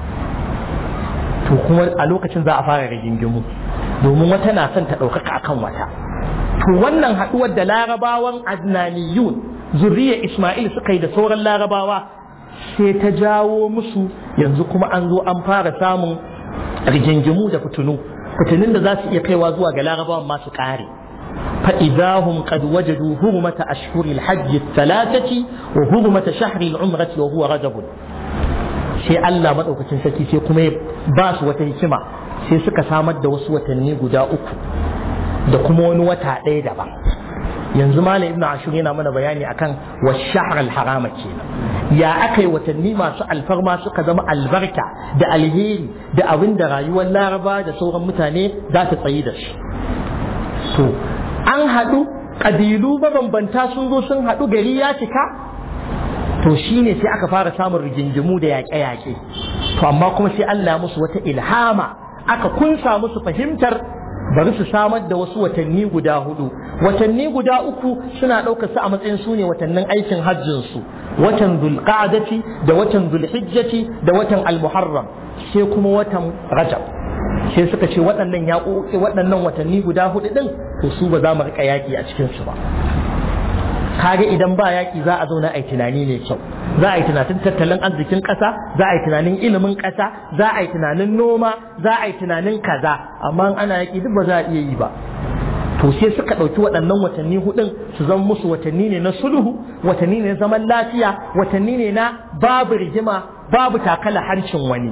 توكما ألوكة ذا أفارغ جنجمو domin wata na son ta ɗaukaka akan wata to wannan haɗuwar da larabawan adnaniyun zuriyar isma'il suka yi da sauran larabawa sai ta jawo musu yanzu kuma an zo an fara samun rigingimu da fitunun da za su iya kaiwa zuwa ga larabawan masu ƙare فإذاهم قد وجدوا هرمة أشهر الحج الثلاثة وهرمة شهر العمرة وهو رجب sai Allah maɗaukacin sarki sai kuma ya ba su wata hikima sai suka samar da wasu watanni guda uku da kuma wani wata ɗaya daban yanzu malam ibnu ashur yana mana bayani akan wash-shahr al-harama kenan ya akai watanni masu alfarma suka zama albarka da alheri da abin da rayuwar laraba da sauran mutane za ta tsayi da shi. To an haɗu ƙabilu mabambanta sun zo sun haɗu gari ya cika, to shine sai aka fara samun rigingimu da yaƙe-yaƙe. To amma kuma sai Allah musu wata ilhama, aka kunsa musu fahimtar bari su samar da wasu watanni guda 4. Watanni guda 3 suna ɗaukar su a matsayin su ne watannin aikin hajjinsu, watan Dhul-Qa'dati da watan Dhul-Hijjati da watan Al-Muharram, sai kuma watan Rajab. Sai suka ce waɗannan watanni guda 4 ɗin to su ba za mu riƙa yaƙi a cikinsu ba. Kage idan ba yaƙi za a zauna a yi tunani mai kyau, za a yi tunanin tattalin arzikin ƙasa, za a yi tunanin ilimin ƙasa, za a yi tunanin noma, za a yi tunanin kaza, amma ana yaƙi duk ba za a iya yi ba. To sai suka ɗauki waɗannan watanni 4 su zama musu watanni ne na sulhu, watanni ne na zaman lafiya, watanni ne na babu rigima, babu takala hancin wani.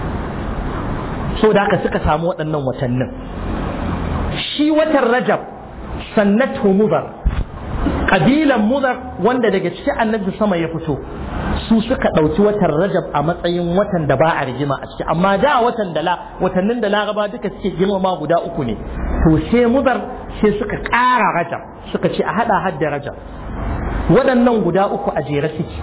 So da haka suka samu waɗannan watannin. Shi watan Rajab sannatu Mudar, ƙabilan Mudar wanda daga cikin annabi sama ya fito, su suka ɗauki watan Rajab a matsayin watan da ba a rigima a ciki, amma da watannin da Laraba duka suke girmama guda 3 ne. To sai Mudar sai suka ƙara Rajab, suka ce a haɗa hadda Rajab, waɗannan guda 3 a jere suke,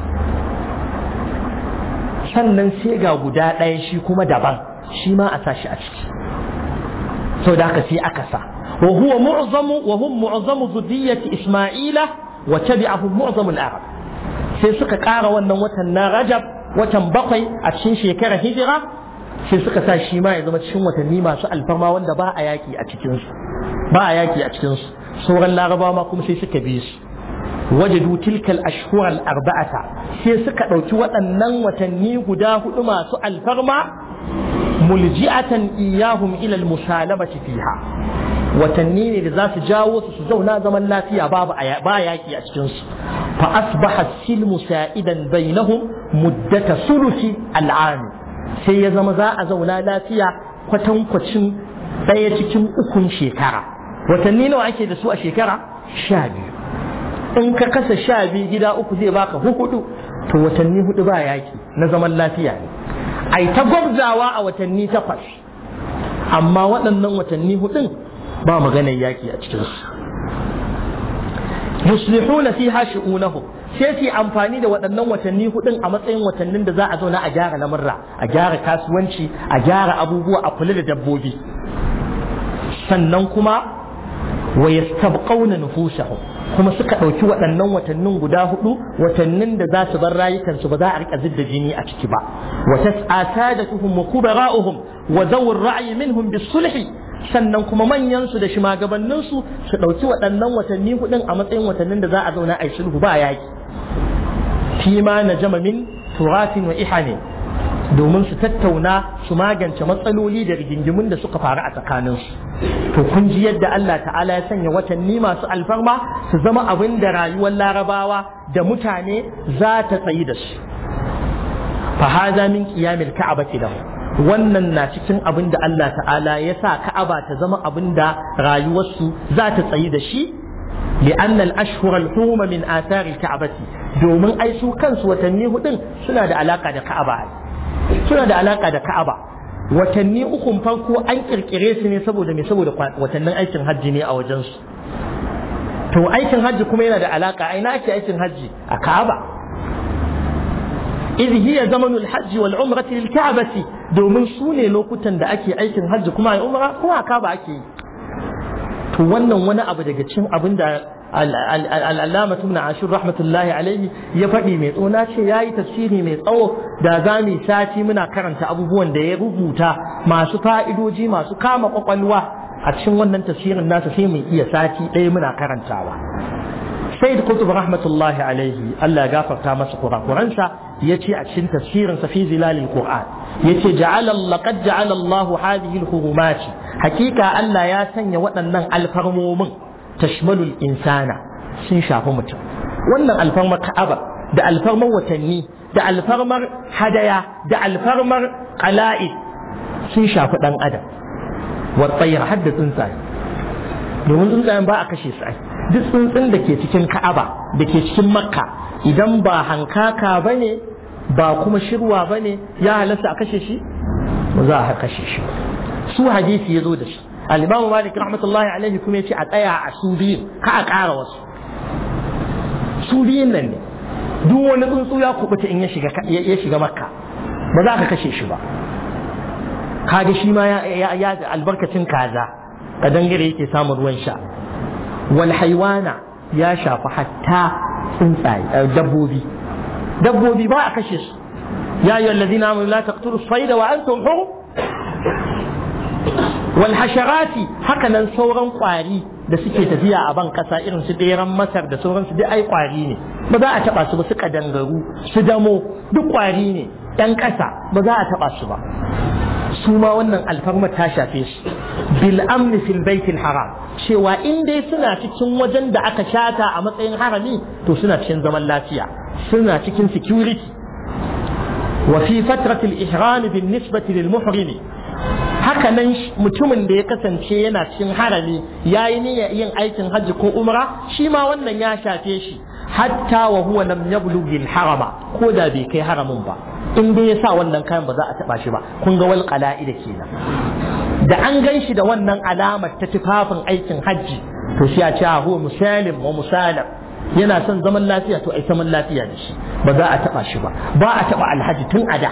sannan sai ga guda ɗaya shi kuma daban, shi ma a sashi a ciki. Sau da haka sai aka sa وهم معظم ذرية إسماعيل وتبعهم معظم العرب. sai suka ƙara wannan watan na Rajab, watan 7 a cikin shekarar hijira, sai suka sa shi ma ya zama cikin watanni masu alfarma wanda ba a yaki a cikinsu. Sauran Larabawa ma kuma sai suka bi su. Wajadu tilkal ashhur al-arba'ata, sai suka ɗauki waɗannan watanni guda 4 masu alfarma mulji'atan iyahum ila al-musalamati fiha. Watanni ne da za su jawo su zauna zaman lafiya ba yaƙi a cikinsu. Fa asbaha silmu sa'idan bainahum muddata sulusi al'ami, sai ya zama za a zauna lafiya kwatankwacin 1 cikin 3 shekara. Watanni nawa ake da su a shekara? 12. In ka kasa 12 gida 3 zai baka 4, to watanni 4 ba yaƙi na zaman lafiya ne. Ai ta gwabzawa a watanni 8, amma waɗannan watanni 4 ba maganar yaki a cikinsu. Yuslihuna fiha shu'unahum, sai su amfani da waɗannan watanni 4 a matsayin watannin da za a zauna a gyara lamurra, a gyara kasuwanci, a gyara abubuwa, a kula da dabbobi. Sannan kuma wa yastabqawna nufusahum, kuma suka ɗauki waɗannan watannin guda 4 watannin da za su bar rayukansu ba za a rika zidda jini a ciki ba. Wa tas'a sadatuhum wa kubara'uhum wa zawur ra'yi minhum bis-sulhi, sannan kuma manyansu da shugabanninsu su ɗauki waɗannan watanni 4 a matsayin watannin da za a zauna a yi sulhu ba yaƙi. Fi ma na jama min turatin wa ihane, domin su tattauna su magance matsaloli da rigingimun da suka faru a tsakaninsu. To kun ji yadda Allah ta'ala ya sanya watanni masu alfarma su zama abin da rayuwar Larabawa da mutane za ta tsayi da su. Fa hada min qiyamil ka'bati lahu, wannan na cikin abin da Allah ta'ala ya sa Ka'aba ta zama abin da rayuwarsu za ta tsayi da shi, li'anna al-ashhur al-hurum min athar al-ka'bati, domin ai su kansu watanni 4 suna da alaka da Ka'aba. Watanni 3 farko an kirkire su ne saboda watannin aikin hajji ne a wajen su. To aikin hajji kuma yana da alaka, ina ake aikin hajji? A Ka'aba. idh hiya zamanul hajji wal umrati lil ka'bati, domin su ne lokutan da ake aikin hajji kuma ai umra kuma Ka'aba ake yi. To wannan wani abu daga cikin abin da al-Allama Ibn Ashur rahmatullahi alaihi ya faɗi mai tsona ce yayi tafsiri mai tsawo da zamu sati muna karanta abubuwan da ya rubuta masu fa'idoji masu kama kwakwalwa a cikin wannan tafsirin nasa sai mu iya sati ɗaya muna karantawa. Sayyid Qutb rahmatullahi alaihi Allah ya gafarta masa kurakuransa yace a cikin tafsirin sa fi zilalil Qur'an yace laqad ja'ala Allah hadhihi al-hurumat, hakika Allah ya sanya waɗannan alfarmomin tashmalul insana, sun shafi mutum. Wannan alfarmar Ka'aba da alfarmar watanni da alfarmar hadaya da alfarmar qala'id sun shafi dan adam wa tsayir hadda tsuntsaye, domin tsuntsayen ba a kashe su ai, duk tsuntsun da ke cikin Ka'aba da ke cikin Makka idan ba hankaka bane ba kuma shirwa bane ya halasta a kashe shi ba za a kashe shi su hadisi yazo da shi al-Imam Malik rahmatullahi alaihi kuma yace a tsaya a su biyu ka a ƙara wasu su biyun nan ne duk wani tsuntsu ya kubuta in ya shiga Makka ba za ka kashe shi ba kaga shi ma ya albarkacin kaza kadangare yake samun ruwan sha wal haywana ya shafi hatta tsuntsaye dabbobi ba a kashe su ya ayyuhal ladina amanu la taqtulu as-sayda wa antum hurum wal hasharati haka nan sauran kwari da suke tafiya a ban kasa irin su beran Masar da sauran su duk ai kwari ne ba za a taba su ba su kadangaru su damo duk kwari ne ɗan kasa ba za a taba su ba su ma wannan alfarma ta shafe su bil amni fil baitil haram cewa in dai suna cikin wajen da aka shata a matsayin harami to suna cikin zaman lafiya suna cikin security wa fi fatratil ihram bin nisbati lil muhrim haka nan mutumin da ya kasance yana cikin harami yayi niyyar yin aikin hajji ko umra shi ma wannan ya shafe shi hatta wa huwa lam yablughi al harama ko da bai kai haramin ba in dai ya sa wannan kayan ba za a taba shi ba kun ga wal qala'ida kenan da an gan shi da wannan alamar ta tufafin aikin hajji to shi a ce huwa musalim wa musalam yana son zaman lafiya to ai zaman lafiya da shi ba za a taba shi ba ba a taba alhaji tun a da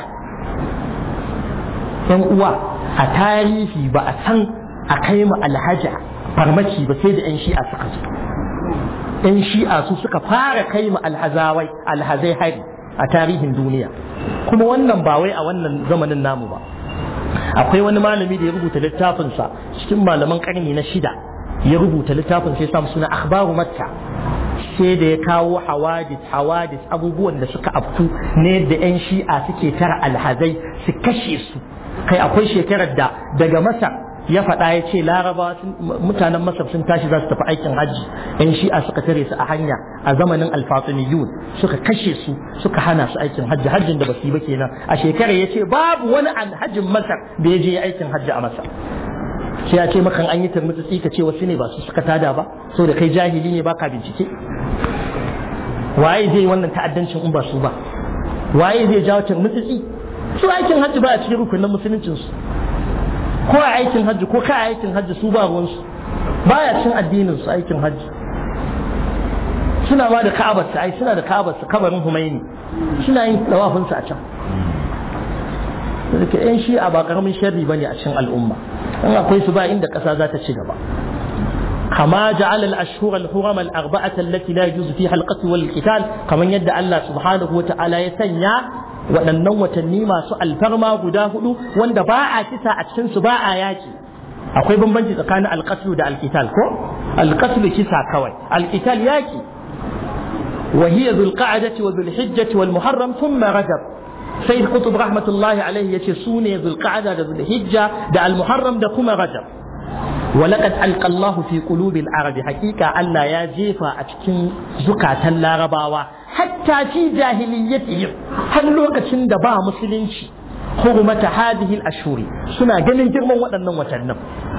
yan uwa a tarihi ba a san a kai mu alhaji farmaki ba sai da yan shi'a suka zo yan shi'a su suka fara kai mu alhazai hari a tarihin duniya kuma wannan ba wai a wannan zamanin namu ba akwai wani malami da ya rubuta littafinsa cikin malaman karni na 6 ya rubuta littafin sai samu suna akhbaru makka sai da ya kawo hawadis abubuwan da suka afku ne da yan shi'a suke tara alhazai su kashe su kai akwai shekarar da daga Masar ya faɗa ya ce laraba mutanen Masar sun tashi za su tafi aikin hajji yan shi'a suka tare su a hanya a zamanin alfatimiyun suka kashe su suka hana su aikin hajjin da basu yi ba kenan a shekarar ya ce babu wani alhajin Masar da ya je aikin hajji a Masar sai ya ce makan an yi turmutsi ka ce wasu ne ba su suka tada ba so da kai jahili ne baka bincike waye zai wannan ta'addancin in ba su ba waye zai jawo turmutsi su aikin hajji ba a cikin rukunin musuluncin su ko a aikin hajji ko ka aikin hajji su ba ruwansu baya cin addinin su aikin hajji suna ma da ka'abar su ai suna da ka'abar su kabarin Humaini suna yin tawafin su a can da yan shi'a ba karamin sharri bane a cikin al'umma in akwai su ba inda kasa za ta ci gaba كما جعل الأشهر الحرم الأربعة التي لا يجوز فيها القتل والقتال كما يدعى الله سبحانه وتعالى يسنى waɗannan watanni masu alfarma guda hudu wanda ba a kisa a cikin su ba a yaki akwai bambanci tsakanin alqatlu da alqital ko alqatlu kisa kawai alqital yaki wa hiya dhul qa'dati wa dhul hijjati wal muharram thumma rajab sayyid qutb rahmatullahi alayhi yace sune dhul qa'da da dhul hijja da al muharram da kuma rajab ولقد ألقى الله في قلوب العرب حقيقة ألا يجيف أتكين زكاة اللارباوة حتى في جاهليتهم هل لوكتين دبا مسلمشي حرمة هذه الأشهر سنة جنن جرما وأنن وتنم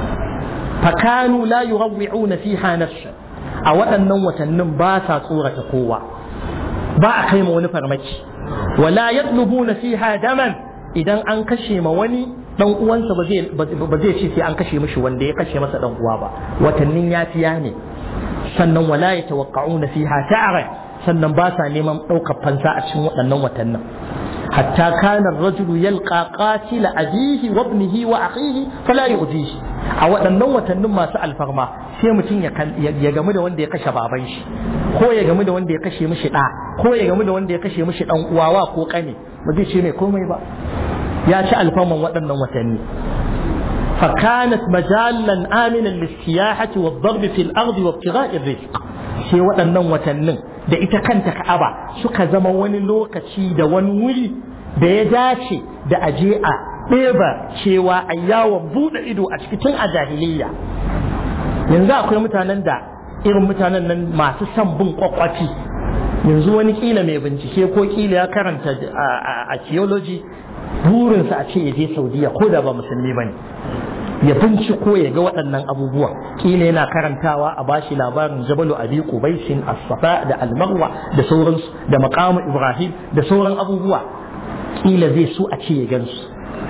فكانوا لا يروعون فيها نفسا أو أنن وتنم باسا صورة قوة با قيم ونفرمك ولا يطلبون فيها دما إذا أنكشي موني dan uwansa ba zai ce sai an kashe mishi wanda ya kashe masa dan uwa ba watannin yafiya ne sannan wala yatawaqqa'una fiha ta'ara sannan ba sa neman daukar fansa a cikin waɗannan watannin hatta kana ar-rajulu yalqa qatila abihi wa ibnihi wa akhihi fala yu'dihi a waɗannan watannin masu alfarma sai mutum ya gamu da wanda ya kashe baban shi ko ya gamu da wanda ya kashe mishi da ko ya gamu da wanda ya kashe mishi dan uwa ko kane ba zai ce mai komai ba ya ci alfaman waɗannan watanni fakanat majalan aminan lissiyahati wa darbi fil ardi wa ibtigha'i rizq sai waɗannan watannin da ita kanta Ka'aba suka zama wani lokaci da wani wuri da ya dace da aje a ɗeba cewa a yawon buɗe ido a cikin a jahiliyya yanzu akwai mutanen da irin mutanen nan masu son bin kwakwafi yanzu wani kila mai bincike ko kila ya karanta archaeology burinsa a ce ya je Saudiya ko da ba musulmi ba ne ya binciko ya ga waɗannan abubuwa. Kila yana karantawa a bashi labarin Jabalu Abi Qubaisin, As-Safa da Al-Marwa da sauransu, da Maqamu Ibrahim da sauran abubuwa. Kila zai so a ce ya gansu.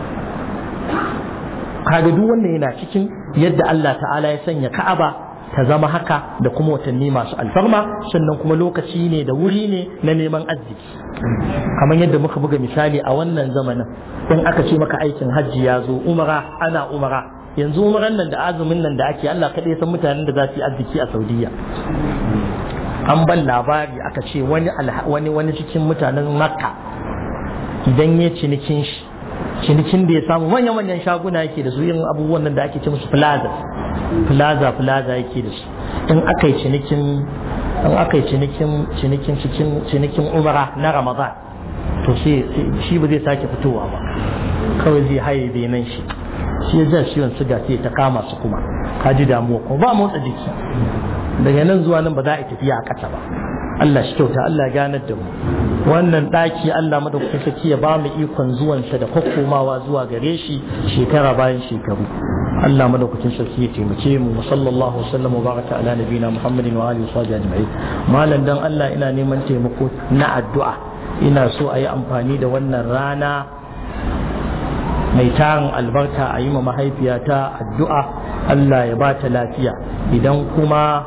Kaga duk wannan yana cikin yadda Allah ta'ala ya sanya Ka'aba ta zama haka, da kuma watanni masu alfarma, sannan kuma lokaci ne da wuri ne na neman arziki. Kamar yadda muka buga misali a wannan zamanin, in aka ce maka aikin hajji ya zo, umara, ana umara, yanzu umaran nan da azumin nan da ake, Allah kaɗai san mutanen da za su yi arziki a Saudiya. An ban labari aka ce wani cikin mutanen Makka idan ya cinikin da ya samu manyan shaguna yake da su, yin abubuwan nan da ake ce musu plaza yake da su. In aka yi cinikin umara na Ramadan, to shi ba zai sake fitowa ba, kawai zai haye benan shi ya zai ciwon suga sai ta kama su, kuma ka ji damuwa kuma ba motsa jiki. Daga nan zuwa nan ba za a tafiya a ƙasa ba. Allah shi kyauta, Allah ganar da mu wannan ɗaki. Allah madaukakin sarki ya ba mu ikon zuwansa da kokkomawa zuwa gare shi shekara bayan shekaru. Allah madaukakin sarki ya taimake mu. Sallallahu wasallam wa baraka ala nabiyina Muhammadin wa alihi wa sahbihi ajma'in. Malam dan Allah ina neman taimako na addu'a. Ina so a yi amfani da wannan rana mai tarin albarka a yi ma mahaifiyata addu'a, Allah ya ba ta lafiya. Idan kuma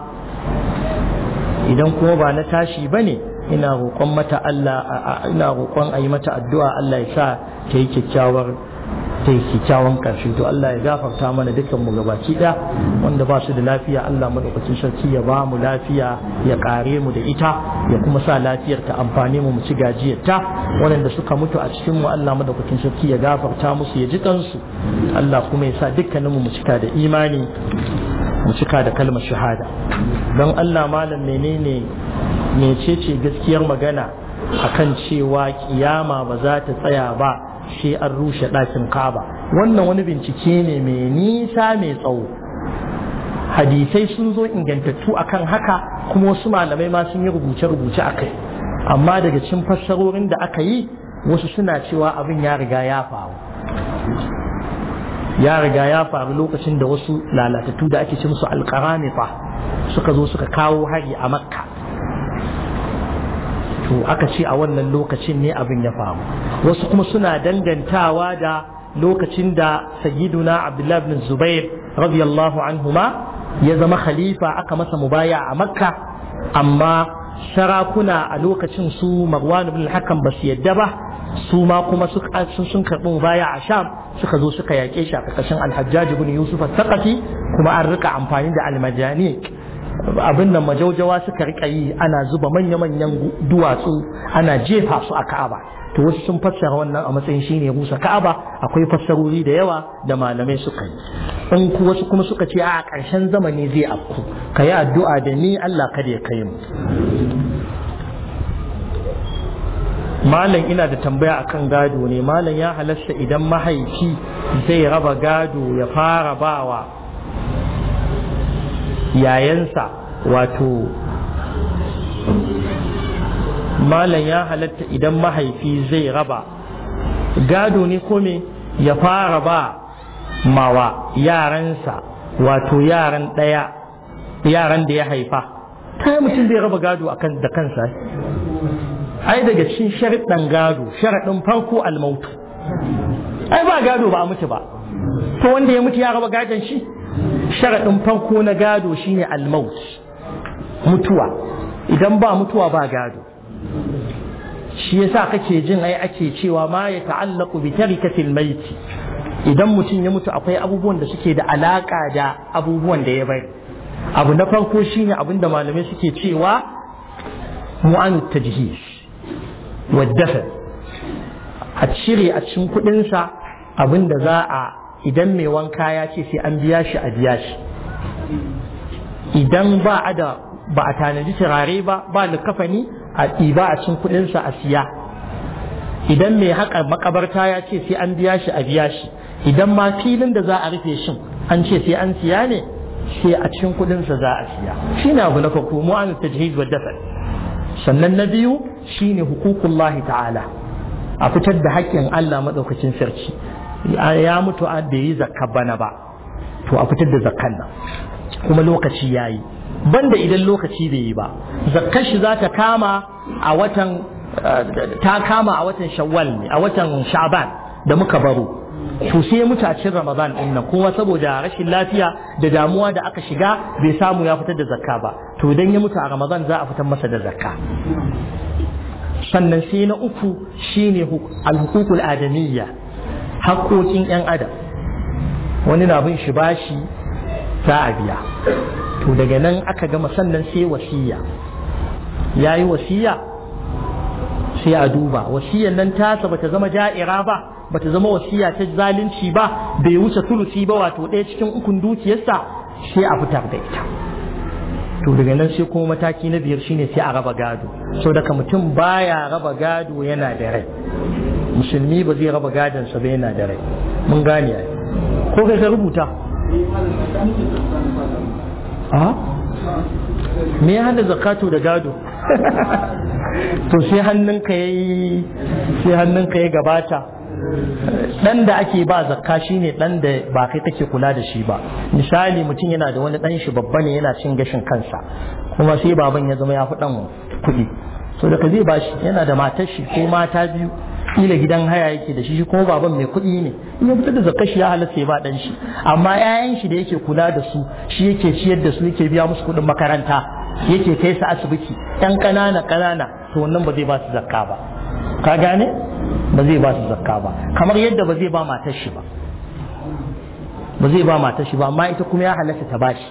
ba na tashi ba ne, ina roƙon mata Allah, ina roƙon a yi mata addu'a Allah ya sa ta yi kyakkyawan ƙarshe. To Allah ya gafarta mana dukan mu gabaki ɗaya, wanda ba su da lafiya Allah madaukakin sarki ya ba mu lafiya, ya ƙare mu da ita, ya kuma sa lafiyar ta amfane mu ci gajiyar ta. Waɗanda suka mutu a cikin mu Allah madaukakin sarki ya gafarta musu, ya ji kansu. Allah kuma ya sa dukkanin mu cika da imani, mu cika da kalmar shahada. Don Allah malam, mecece gaskiyar magana akan cewa kiyama ba za ta tsaya ba sai an rushe ɗakin Kaaba? Wannan wani bincike ne mai nisa mai tsawo. Hadisai sun zo ingantattu akan haka, kuma wasu malamai ma sun yi rubuce-rubuce a kai. Amma daga cikin fassarorin da aka yi, wasu suna cewa abin ya riga ya faru lokacin da wasu lalatattu da ake ce musu alƙaramita suka zo suka kawo hari a Makka. To aka ce a wannan lokacin ne abin ya faru. Wasu kuma suna dangantawa da lokacin da sayyiduna Abdullah ibn Zubair radiyallahu anhuma ya zama khalifa, aka masa mubaya a Makka, amma sarakuna a lokacin su Marwan ibn al-Hakam ba su yadda ba, su ma kuma sun karɓi mubaya a Sham, suka zo suka yaƙe shi a ƙarƙashin Al-Hajjaj ibn Yusuf al-Thaqafi, kuma an rika amfani da al-majani, abin da majaujawa suka rika yi, ana zuba manya-manyan duwatsu ana jefa su a Ka'aba. To wasu sun fassara wannan a matsayin shine rusa Ka'aba. Akwai fassarori da yawa da malamai suka yi. In wasu kuma suka ce a ƙarshen zamani zai afku, ka yi addu'a da ni Allah kada ya kai mu. Malam ina da tambaya akan gado ne. Malam ya halasta idan mahaifi zai raba gado ya fara bawa yayansa, wato malam ya halatta idan mahaifi zai raba gado ne ko me ya fara ba mawa yaransa, wato yaran da ya haifa? Ta mutum zai raba gado akan da kansa? Ai daga cikin sharaɗin gado, sharaɗin farko almautu. Ai ba gado ba a mutu ba, to wanda ya mutu ya raba gadon shi? Sharaɗin farko na gado shine almaut, mutuwa. Idan ba mutuwa ba gado. Shi yasa kake jin ake cewa ma ya ta'allaqu bi tarikatil maiti. Idan mutum ya mutu akwai abubuwan da suke da alaka da abubuwan da ya bari. Abu na farko shine abin da malamai suke cewa mu'anut tajhis wa dafn. A cire a cikin kuɗinsa abin da za a, idan mai wanka ya ce sai an biya shi a biya shi. Idan ba a tanaji turare ba likafani, a ɗiba a cikin kuɗinsa a siya. Idan mai haƙa makabarta ya ce sai an biya shi a biya shi. Idan ma filin da za a rufe shin an ce sai an siya ne, sai a cikin kuɗinsa za a siya. Shi ne abu na farko, mu'anut tajhiz wa dafn. Sannan na biyu shine hukukullahi ta'ala, a fitar da haƙƙin Allah maɗaukacin sarki. Ya mutu da yi zakka bana ba, to a fitar da zakkan nan kuma lokaci yayi banda idan lokaci bai yi ba zakkar shi za ta kama a watan shawwal ne a watan sha'ban da muka baro to sai mutu a cikin ramadan din nan kuma saboda rashin lafiya da damuwa da aka shiga bai samu ya fitar da zakka ba to idan ya mutu a ramadan za a fitar masa da zakka sannan sai na uku shine al-huququl adamiyya haƙoƙin yan adam wani na bin shi bashi za a biya to daga nan aka gama sannan sai wasiya yayi wasiya sai a duba wasiyan nan tasa bata zama ja'ira ba bata zama wasiya ta zalunci ba bai wuce sulusi ba wato ɗaya cikin ukun dukiyarsa sai a fitar da ita to daga nan sai kuma mataki na biyar shine sai a raba gado so daga mutum baya raba gado yana da rai musulmi ba zai raba gadonsa ba yana da rai mun gane ai ko kai ka rubuta me ya hada zakatu da gado to sai hannunka ya gabata dan da ake ba zakka shine dan da ba kai kake kula da shi ba misali mutum yana da wani dan shi babba ne yana cin gashin kansa kuma sai baban ya zama ya fi dan kuɗi so da ka zai bashi yana da matar shi ko mata biyu kila gidan haya yake da shi kuma baban mai kuɗi ne in ya fitar da zakka shi ya halatta ya ba dan shi amma ƴaƴan shi da yake kula da su shi yake ciyar da su yake biya musu kuɗin makaranta yake kai su asibiti ɗan ƙanana to wannan ba zai ba su zakka ba ka gane ba zai ba su zakka ba kamar yadda ba zai ba matar shi ba amma ita kuma ya halatta ta bashi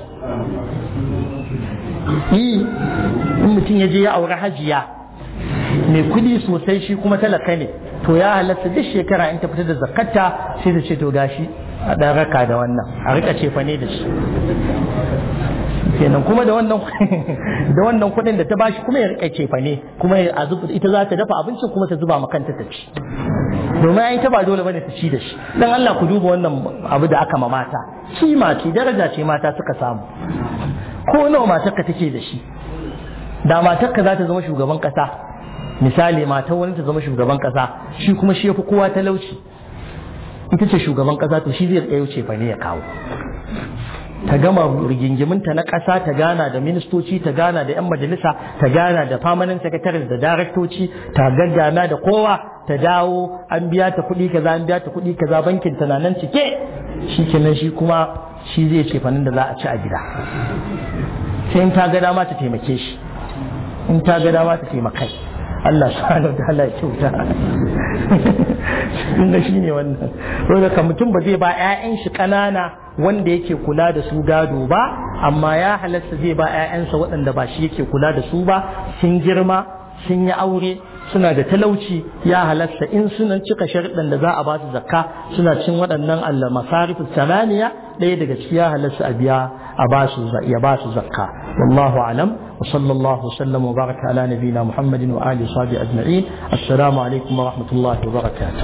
in mutum ya je ya aure hajiya mai kudi sosai shi kuma talaka ne to ya halatta duk shekara in ta fitar da zakkata sai ta ce to gashi a dan raka da wannan a rika cefa ne da shi kenan kuma da wannan kudin da ta bashi kuma ya rika cefa ne kuma ita za ta dafa abincin kuma ta zuba makanta ta ci domin ai ta ba dole bane ta ci da shi dan Allah ku duba wannan abu da aka ma mata kima ce daraja ce mata suka samu ko nawa matarka take da shi da matarka za ta zama shugaban kasa misali matar wani ta zama shugaban kasa shi kuma shi yafi kowa talauci ita ce shugaban kasa to shi zai tsayo ce fa ne ya kawo ta gama rigingiminta na ƙasa ta gana da ministoci ta gana da 'yan majalisa ta gana da permanent secretary da daraktoci ta gaggana da kowa ta dawo an biya ta kuɗi kaza bankin ta na nan cike shi kenan shi kuma shi zai ce fanin da za a ci a gida sai in ta ga dama ta taimake shi in ta ga dama ta taimakai Allah subhanahu wa ta'ala ya kyauta inda shine wannan saboda mutum ba zai ba ƴaƴan shi kanana wanda yake kula da su gado ba amma ya halatta zai ba ƴaƴansa waɗanda ba shi yake kula da su ba sun girma sun yi aure suna da talauci ya halatta in suna cika sharuɗan da za a ba su zakka suna cin waɗannan al-masarif samaniya ɗaya daga ciki ya halatta a biya a ba su zakka wallahu alam wa sallallahu sallam wa baraka ala nabina muhammadin wa alihi wa sahbihi ajma'in assalamu alaikum wa rahmatullahi wa barakatuh